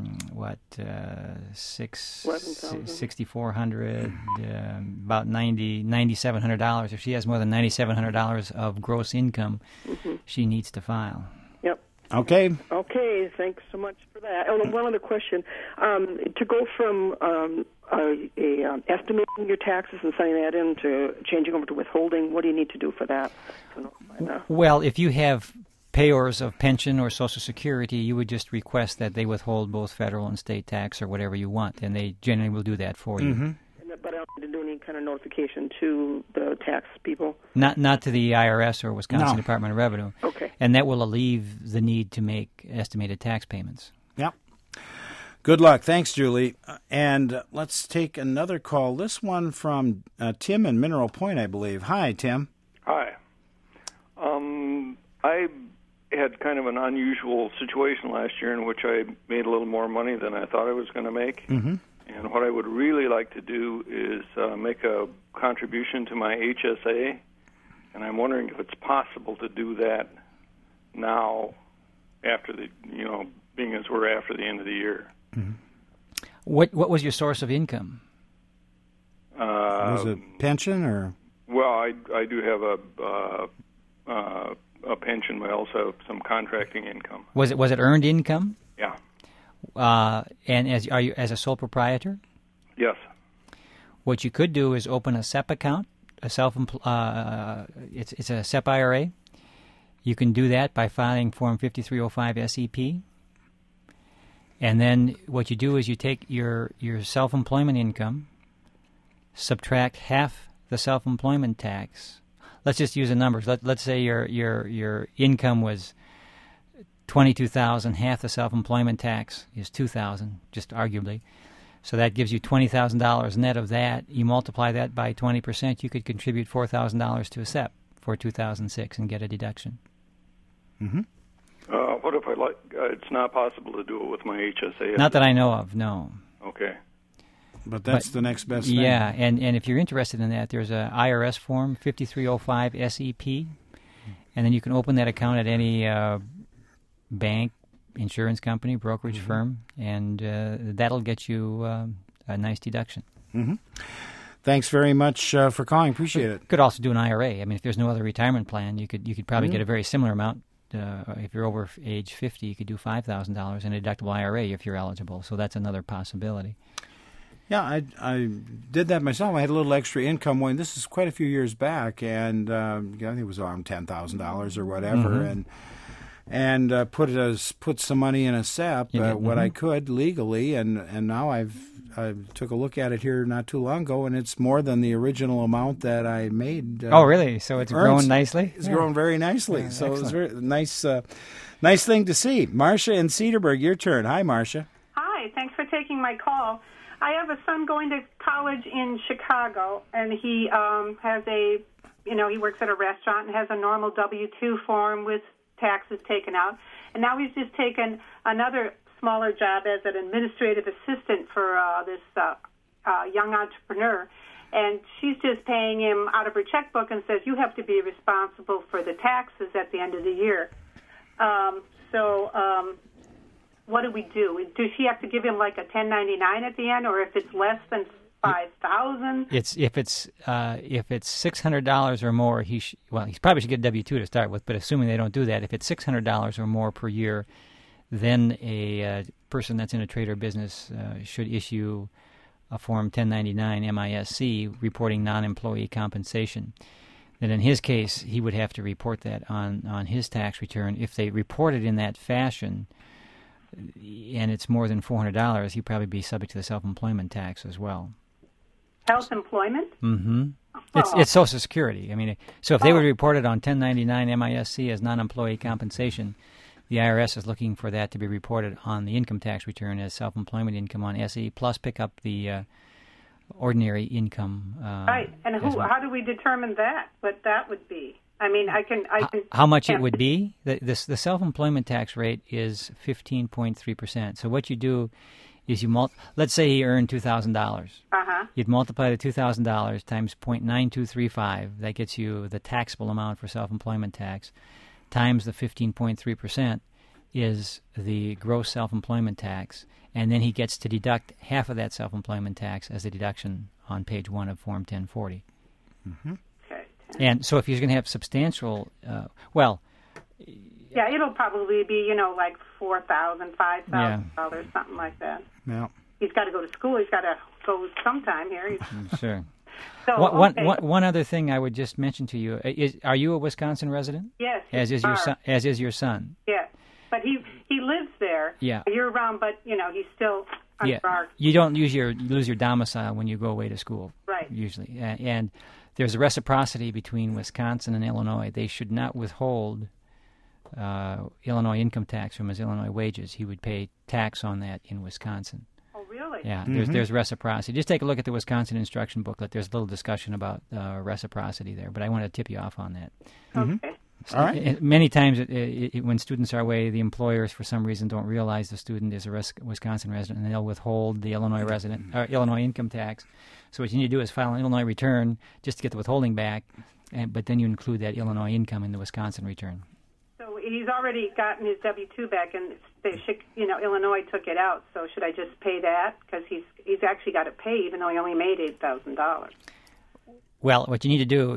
$6,400, about $9,700. If she has more than $9,700 of gross income, she needs to file. Yep. Okay. Okay. Thanks so much for that. Oh, one other question: to go from estimating your taxes and sending that in to changing over to withholding, what do you need to do for that? Well, if you have payors of pension or Social Security, you would just request that they withhold both federal and state tax or whatever you want, and they generally will do that for you. But I don't need to do any kind of notification to the tax people? Not to the IRS or Wisconsin Department of Revenue. Okay. And that will alleviate the need to make estimated tax payments. Yep. Good luck. Thanks, Julie. And let's take another call. This one from Tim in Mineral Point, I believe. Hi, Tim. Hi. I had kind of an unusual situation last year in which I made a little more money than I thought I was going to make. And what I would really like to do is make a contribution to my HSA, and I'm wondering if it's possible to do that now, after being as we're after the end of the year. What was your source of income? Was it pension or? Well, I do have a pension, but I also have some contracting income. Was it earned income? Yeah. And are you as a sole proprietor? Yes. What you could do is open a SEP account, it's a SEP IRA. You can do that by filing Form 5305 SEP. And then what you do is you take your self-employment income, subtract half the self-employment tax. Let's just use the numbers. Let's say your income was $22,000. Half the self-employment tax is $2,000, just arguably. So that gives you $20,000 net of that. You multiply that by 20%, you could contribute $4,000 to a SEP for 2006 and get a deduction. What if it's not possible to do it with my HSA? Not that I know of, no. Okay. But that's the next best thing. Yeah, and if you're interested in that, there's a IRS form, 5305 SEP, and then you can open that account at any bank, insurance company, brokerage firm, and that'll get you a nice deduction. Thanks very much for calling. Appreciate it. Could also do an IRA. I mean, if there's no other retirement plan, you could probably get a very similar amount. If you're over age 50, you could do $5,000 in a deductible IRA if you're eligible. So that's another possibility. Yeah, I did that myself. I had a little extra income when this is quite a few years back, and I think it was around $10,000 or whatever, and put some money in a SEP, what I could legally, and now I took a look at it here not too long ago, and it's more than the original amount that I made. Oh, really? So it's grown nicely? It's grown very nicely. Yeah, so excellent. It was very nice thing to see. Marcia in Cedarburg, your turn. Hi, Marcia. Hi. Thanks for taking my call. I have a son going to college in Chicago, and he has he works at a restaurant and has a normal W-2 form with taxes taken out. And now he's just taken another smaller job as an administrative assistant for this young entrepreneur. And she's just paying him out of her checkbook and says, you have to be responsible for the taxes at the end of the year. What do we do? Does she have to give him like a 1099 at the end, or if it's less than $5,000? If it's $600 or more, he probably should get a W-2 to start with. But assuming they don't do that, if it's $600 or more per year, then a person that's in a trade or business should issue a Form 1099 MISC reporting non-employee compensation. Then in his case, he would have to report that on his tax return. If they report it in that fashion, and it's more than $400, he'd probably be subject to the self-employment tax as well. Self-employment? Mm-hmm. It's Social Security. I mean, so if they were reported on 1099 MISC as non-employee compensation, the IRS is looking for that to be reported on the income tax return as self-employment income on SE, plus pick up the ordinary income. Right. And how do we determine that? What that would be? I mean, I can. How much it would be? The self-employment tax rate is 15.3%. So what you do is let's say he earned $2,000. You'd multiply the $2,000 times 0.9235. That gets you the taxable amount for self-employment tax, times the 15.3% is the gross self-employment tax, and then he gets to deduct half of that self-employment tax as a deduction on page 1 of Form 1040. Mm-hmm. And so if he's going to have substantial, yeah, it'll probably be, like $4,000, $5,000, something like that. Yeah. He's got to go to school. He's got to go sometime here. Sure. So, one other thing I would just mention to you is: are you a Wisconsin resident? Yes. As is your son. As is your son. Yes, but he lives there. Yeah. Year round, but he's still under our. You don't lose your domicile when you go away to school. Right. Usually, and there's a reciprocity between Wisconsin and Illinois. They should not withhold Illinois income tax from his Illinois wages. He would pay tax on that in Wisconsin. Oh, really? Yeah, there's reciprocity. Just take a look at the Wisconsin instruction booklet. There's a little discussion about reciprocity there, but I want to tip you off on that. Okay. All right. Many times when students are away, the employers, for some reason, don't realize the student is a Wisconsin resident, and they'll withhold the Illinois Illinois income tax. So what you need to do is file an Illinois return just to get the withholding back, but then you include that Illinois income in the Wisconsin return. So he's already gotten his W-2 back, and Illinois took it out. So should I just pay that? Because he's actually got to pay, even though he only made $8,000. Well, what you need to do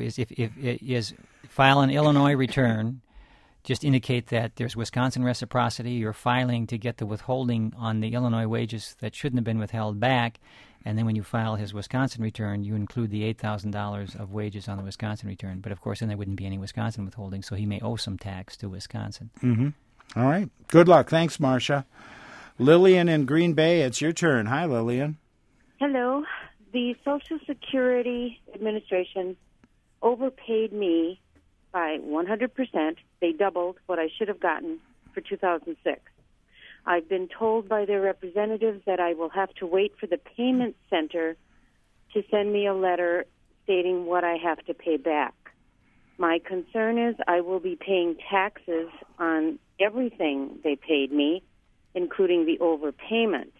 is file an Illinois return. Just indicate that there's Wisconsin reciprocity. You're filing to get the withholding on the Illinois wages that shouldn't have been withheld back. And then when you file his Wisconsin return, you include the $8,000 of wages on the Wisconsin return. But, of course, then there wouldn't be any Wisconsin withholding, so he may owe some tax to Wisconsin. Mm-hmm. All right. Good luck. Thanks, Marcia. Lillian in Green Bay, it's your turn. Hi, Lillian. Hello. The Social Security Administration overpaid me by 100%. They doubled what I should have gotten for 2006. I've been told by their representatives that I will have to wait for the payment center to send me a letter stating what I have to pay back. My concern is I will be paying taxes on everything they paid me, including the overpayment.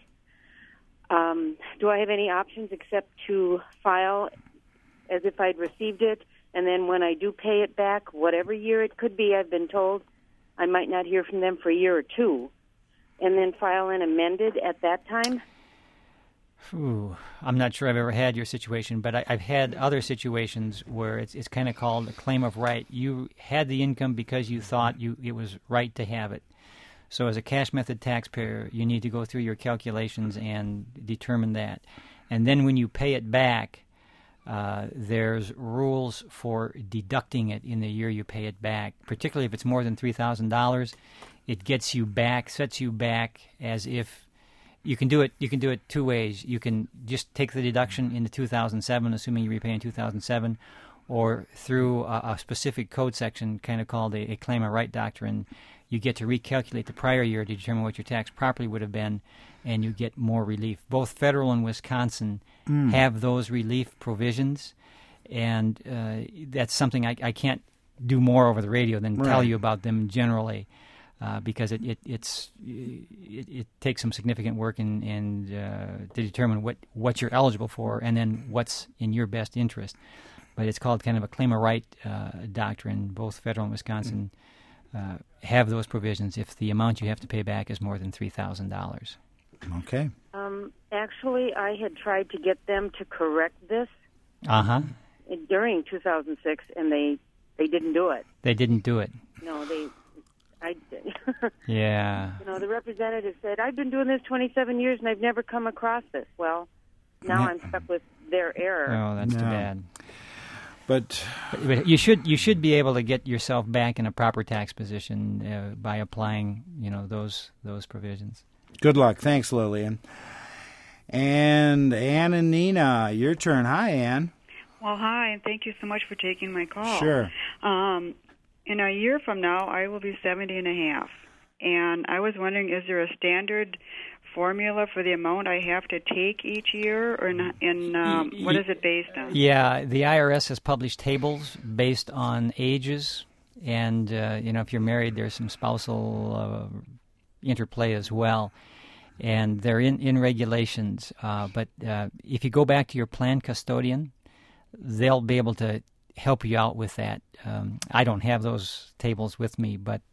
Do I have any options except to file as if I'd received it, and then when I do pay it back, whatever year it could be, I've been told I might not hear from them for a year or two, and then file an amended at that time? I'm not sure I've ever had your situation, but I've had other situations where it's kind of called a claim of right. You had the income because you thought it was right to have it. So as a cash method taxpayer, you need to go through your calculations and determine that. And then when you pay it back, there's rules for deducting it in the year you pay it back, particularly if it's more than $3,000. It gets you back, sets you back as if you can do it. You can do it two ways. You can just take the deduction into 2007, assuming you repay in 2007, or through a specific code section, kind of called a claim of right doctrine. You get to recalculate the prior year to determine what your tax properly would have been, and you get more relief. Both federal and Wisconsin have those relief provisions, and that's something I can't do more over the radio than tell you about them generally, because it takes some significant work and to determine what you're eligible for and then what's in your best interest. But it's called kind of a claim of right doctrine. Both federal and Wisconsin have those provisions if the amount you have to pay back is more than $3,000. Okay. Actually, I had tried to get them to correct this during 2006, and they didn't do it. They didn't do it. No, I did. Yeah. The representative said, I've been doing this 27 years, and I've never come across this. Well, now I'm stuck with their error. Oh, that's too bad. But you should be able to get yourself back in a proper tax position by applying those provisions. Good luck. Thanks, Lillian. And Ann and Nina, your turn. Hi, Ann. Well, hi, and thank you so much for taking my call. Sure. In a year from now, I will be 70 and a half. And I was wondering, is there a standard formula for the amount I have to take each year, or not, what is it based on? Yeah, the IRS has published tables based on ages, and if you're married, there's some spousal interplay as well, and they're in regulations. But if you go back to your plan custodian, they'll be able to help you out with that. I don't have those tables with me, but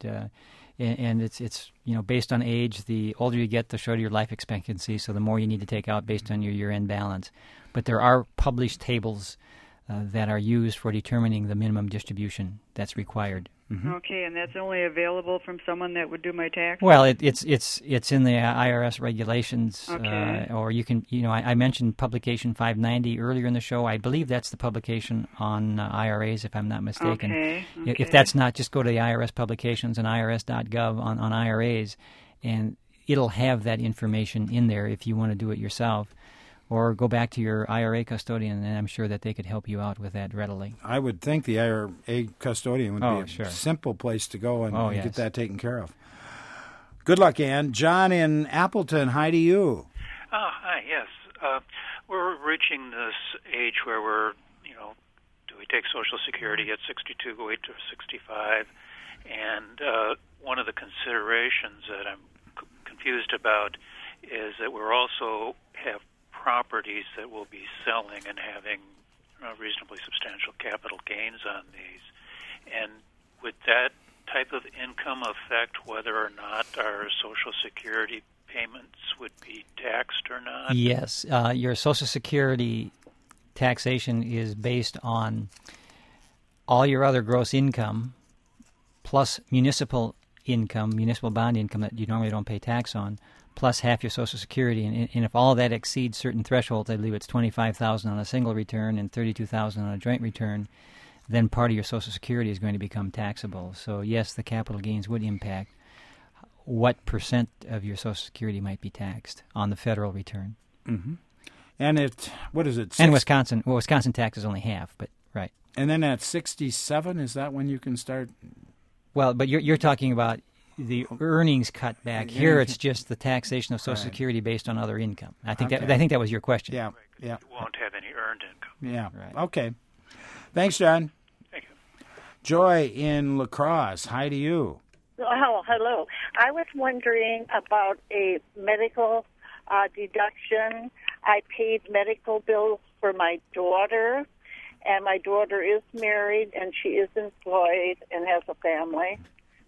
and it's based on age. The older you get, the shorter your life expectancy, so the more you need to take out based on your year-end balance. But there are published tables that are used for determining the minimum distribution that's required. Mm-hmm. Okay, and that's only available from someone that would do my taxes? Well, it's in the IRS regulations, okay. Or you can, I mentioned Publication 590 earlier in the show. I believe that's the publication on IRAs, if I'm not mistaken. Okay. If that's not, just go to the IRS publications and irs.gov on IRAs, and it'll have that information in there if you want to do it yourself. Or go back to your IRA custodian, and I'm sure that they could help you out with that readily. I would think the IRA custodian would be a sure. simple place to go and yes. get that taken care of. Good luck, Ann. John in Appleton, hi to you. Hi, yes. We're reaching this age where we're, do we take Social Security at 62, go wait to 65? And one of the considerations that I'm confused about is that we're also have properties that we'll be selling and having reasonably substantial capital gains on these. And would that type of income affect whether or not our Social Security payments would be taxed or not? Yes. Your Social Security taxation is based on all your other gross income plus municipal income, municipal bond income that you normally don't pay tax on, plus half your Social Security, and if all of that exceeds certain thresholds, I believe it's $25,000 on a single return and $32,000 on a joint return, then part of your Social Security is going to become taxable. So yes, the capital gains would impact what percent of your Social Security might be taxed on the federal return. Mm-hmm. And what is it? And Wisconsin tax is only half, but right. And then at 67, is that when you can start? Well, but you're talking about the earnings cut back. Here, it's just the taxation of Social Security based on other income. I think that was your question. Yeah, yeah. You won't have any earned income. Yeah. Right. Okay. Thanks, John. Thank you. Joy in La Crosse. Hi to you. Oh, hello. I was wondering about a medical deduction. I paid medical bills for my daughter, and my daughter is married, and she is employed and has a family.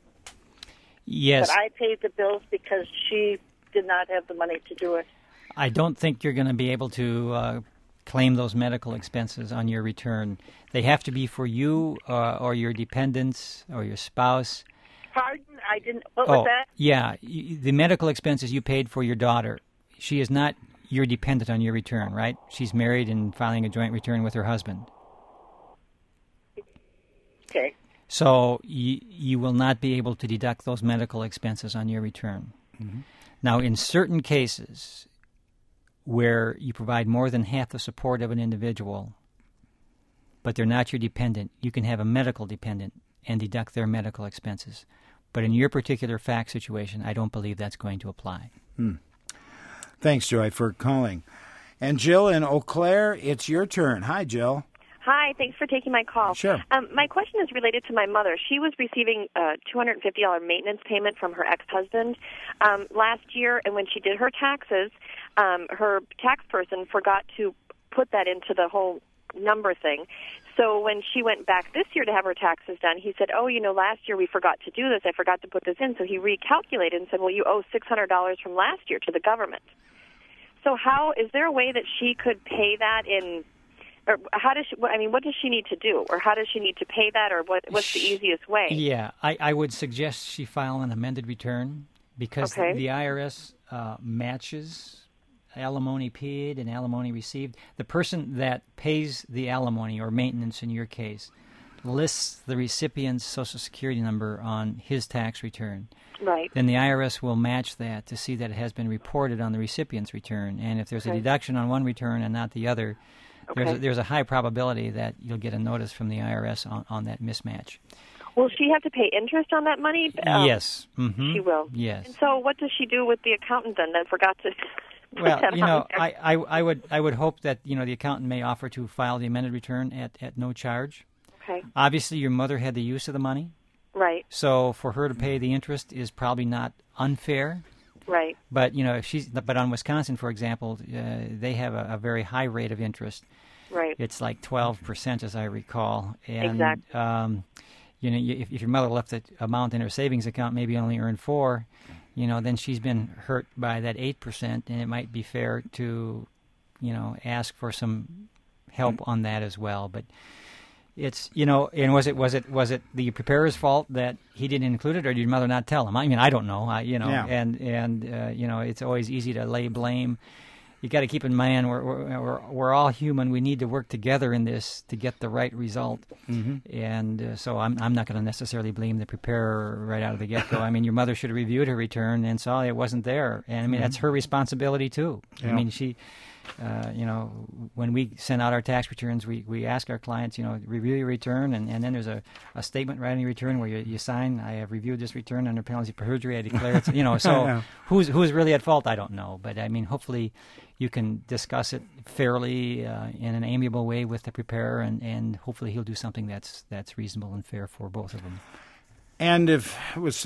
Yes. But I paid the bills because she did not have the money to do it. I don't think you're going to be able to claim those medical expenses on your return. They have to be for you or your dependents or your spouse. Pardon? I didn't. What was that? Yeah. The medical expenses you paid for your daughter, she is not your dependent on your return, right? She's married and filing a joint return with her husband. Okay. So you will not be able to deduct those medical expenses on your return. Mm-hmm. Now, in certain cases where you provide more than half the support of an individual, but they're not your dependent, you can have a medical dependent and deduct their medical expenses. But in your particular fact situation, I don't believe that's going to apply. Thanks, Joy, for calling. And Jill in Eau Claire, it's your turn. Hi, Jill. Hi, thanks for taking my call. Sure. My question is related to my mother. She was receiving a $250 maintenance payment from her ex-husband last year, and when she did her taxes, her tax person forgot to put that into the whole number thing. So when she went back this year to have her taxes done, he said, last year we forgot to do this. I forgot to put this in. So he recalculated and said, well, you owe $600 from last year to the government. So is there a way that she could pay that in... Or how does she? What does she need to do, or how does she need to pay that, or what's the easiest way? Yeah, I would suggest she file an amended return because the IRS matches alimony paid and alimony received. The person that pays the alimony or maintenance in your case lists the recipient's Social Security number on his tax return. Right. Then the IRS will match that to see that it has been reported on the recipient's return, and if there's a deduction on one return and not the other. There's a high probability that you'll get a notice from the IRS on that mismatch. Will she have to pay interest on that money? Yes. Mm-hmm. She will. Yes. And so what does she do with the accountant then that forgot to put Well, that you know, on there? I would hope that, you know, the accountant may offer to file the amended return at no charge. Okay. Obviously, your mother had the use of the money. Right. So for her to pay the interest is probably not unfair. Right. But, you know, but on Wisconsin, for example, they have a very high rate of interest. Right. It's like 12%, as I recall. And, exactly. You know, if your mother left the amount in her savings account, maybe only earned 4%, you know, then she's been hurt by that 8%, and it might be fair to, you know, ask for some help on that as well. But it's, you know, and was it the preparer's fault that he didn't include it, or did your mother not tell him? I mean, I don't know, you know, and you know, it's always easy to lay blame. You got to keep in mind we're all human. We need to work together in this to get the right result. Mm-hmm. And so I'm not going to necessarily blame the preparer right out of the get-go. I mean, your mother should have reviewed her return and saw it wasn't there. And I mean, that's her responsibility too. Yeah. I mean, she, you know, when we send out our tax returns, we ask our clients, you know, review your return, and then there's a statement right in your return where you sign, I have reviewed this return under penalty of perjury, I declare it, you know. So yeah. who's really at fault, I don't know. But I mean, hopefully you can discuss it fairly in an amiable way with the preparer, and hopefully he'll do something that's reasonable and fair for both of them. And if it was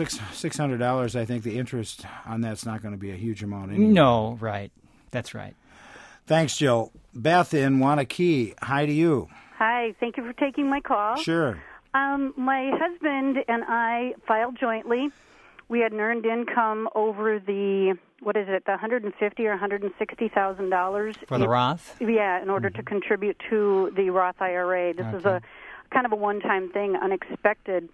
$600, I think the interest on that's not going to be a huge amount anyway. No, right. That's right. Thanks, Jill. Beth in Wanakee, hi to you. Hi, thank you for taking my call. Sure. My husband and I filed jointly. We had an earned income over the $150,000 or $160,000 for the Roth. Yeah, in order to contribute to the Roth IRA. This is a kind of a one-time thing, unexpected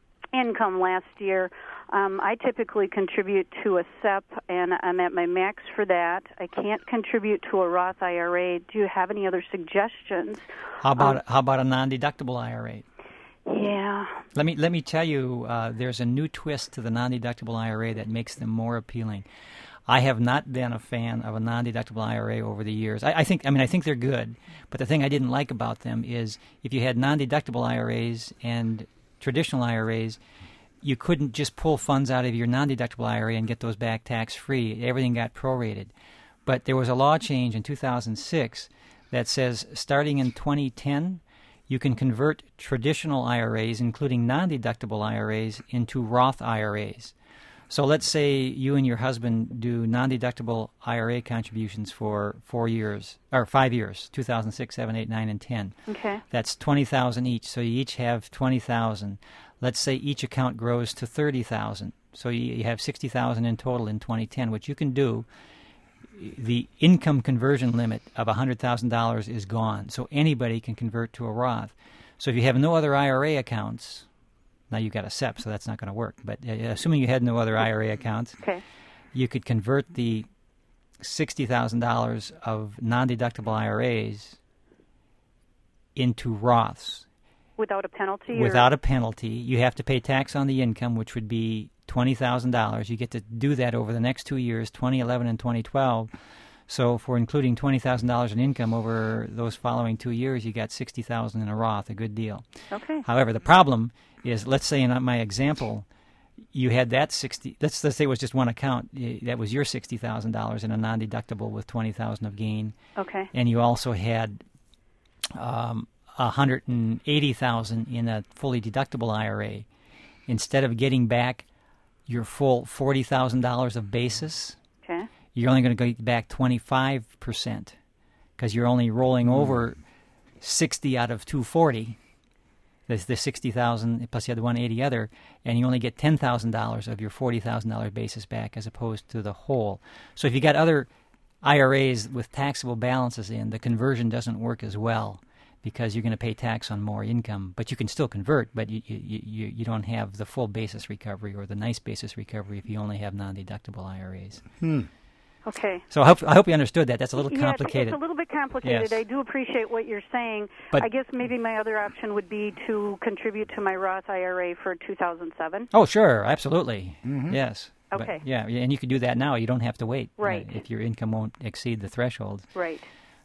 income last year. I typically contribute to a SEP, and I'm at my max for that. I can't contribute to a Roth IRA. Do you have any other suggestions? How about a non-deductible IRA? Yeah. Let me tell you, there's a new twist to the non-deductible IRA that makes them more appealing. I have not been a fan of a non-deductible IRA over the years. I think they're good, but the thing I didn't like about them is if you had non-deductible IRAs and traditional IRAs, you couldn't just pull funds out of your non-deductible IRA and get those back tax-free. Everything got prorated. But there was a law change in 2006 that says starting in 2010, you can convert traditional IRAs, including non-deductible IRAs, into Roth IRAs. So let's say you and your husband do non-deductible IRA contributions for 4 years, or 5 years, 2006, 7, 8, 9, and 10. Okay. That's $20,000 each, so you each have $20,000. Let's say each account grows to $30,000, so you have $60,000 in total in 2010, which you can do. The income conversion limit of $100,000 is gone, so anybody can convert to a Roth. So if you have no other IRA accounts, now you've got a SEP, so that's not going to work. But assuming you had no other IRA accounts, you could convert the $60,000 of non-deductible IRAs into Roths. Without a penalty? Without a penalty. You have to pay tax on the income, which would be $20,000. You get to do that over the next 2 years, 2011 and 2012. So for including $20,000 in income over those following 2 years, you got $60,000 in a Roth, a good deal. Okay. However, the problem is, let's say in my example, you had that let's say it was just one account. That was your $60,000 in a non-deductible with $20,000 of gain. Okay. And you also had $180,000 in a fully deductible IRA. Instead of getting back your full $40,000 of basis, you're only going to get back 25% because you're only rolling over 60 out of 240. There's the $60,000 plus you had the $180 other, and you only get $10,000 of your $40,000 basis back as opposed to the whole. So if you got other IRAs with taxable balances in, the conversion doesn't work as well because you're going to pay tax on more income. But you can still convert, but you don't have the full basis recovery or the nice basis recovery if you only have non-deductible IRAs. Okay. So I hope you understood that. That's a little complicated. It's a little bit complicated. Yes. I do appreciate what you're saying. But I guess maybe my other option would be to contribute to my Roth IRA for 2007. Oh, sure. Absolutely. Mm-hmm. Yes. Okay. But, yeah, and you can do that now. You don't have to wait. Right. If your income won't exceed the threshold. Right.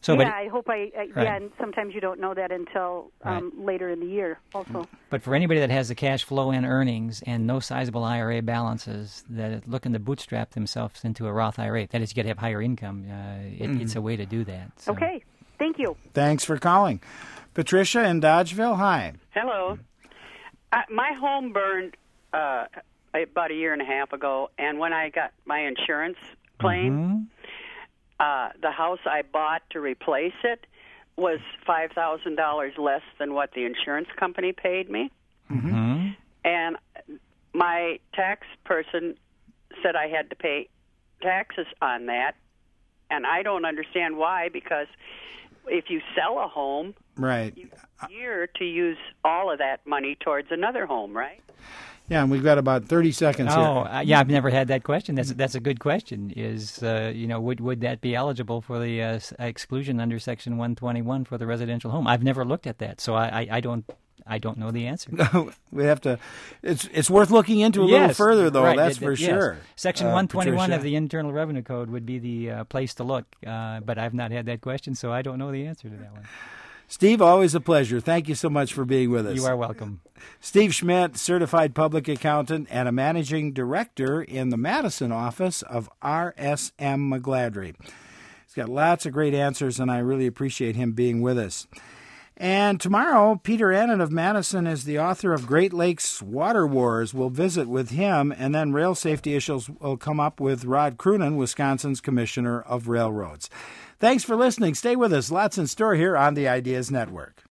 So, yeah, but, I hope right. yeah, and sometimes you don't know that until later in the year also. But for anybody that has the cash flow and earnings and no sizable IRA balances that are looking to bootstrap themselves into a Roth IRA, that is, you got to have higher income. It's a way to do that. So. Okay, thank you. Thanks for calling. Patricia in Dodgeville, hi. Hello. My home burned about a year and a half ago, and when I got my insurance claim, the house I bought to replace it was $5,000 less than what the insurance company paid me. Mm-hmm. And my tax person said I had to pay taxes on that, and I don't understand why, because if you sell a home, right, you have a year to use all of that money towards another home, right? Yeah, and we've got about 30 seconds here. Yeah, I've never had that question. That's a good question. Is would that be eligible for the exclusion under Section 121 for the residential home? I've never looked at that, so I don't know the answer. We have to. It's worth looking into a little further, though. Right, that's for sure. Section 121 Patricia. of the Internal Revenue Code would be the place to look, but I've not had that question, so I don't know the answer to that one. Steve, always a pleasure. Thank you so much for being with us. You are welcome. Steve Schmidt, certified public accountant and a managing director in the Madison office of RSM McGladrey. He's got lots of great answers, and I really appreciate him being with us. And tomorrow, Peter Annan of Madison is the author of Great Lakes Water Wars. We'll visit with him, and then rail safety issues will come up with Rod Croonan, Wisconsin's Commissioner of Railroads. Thanks for listening. Stay with us. Lots in store here on the Ideas Network.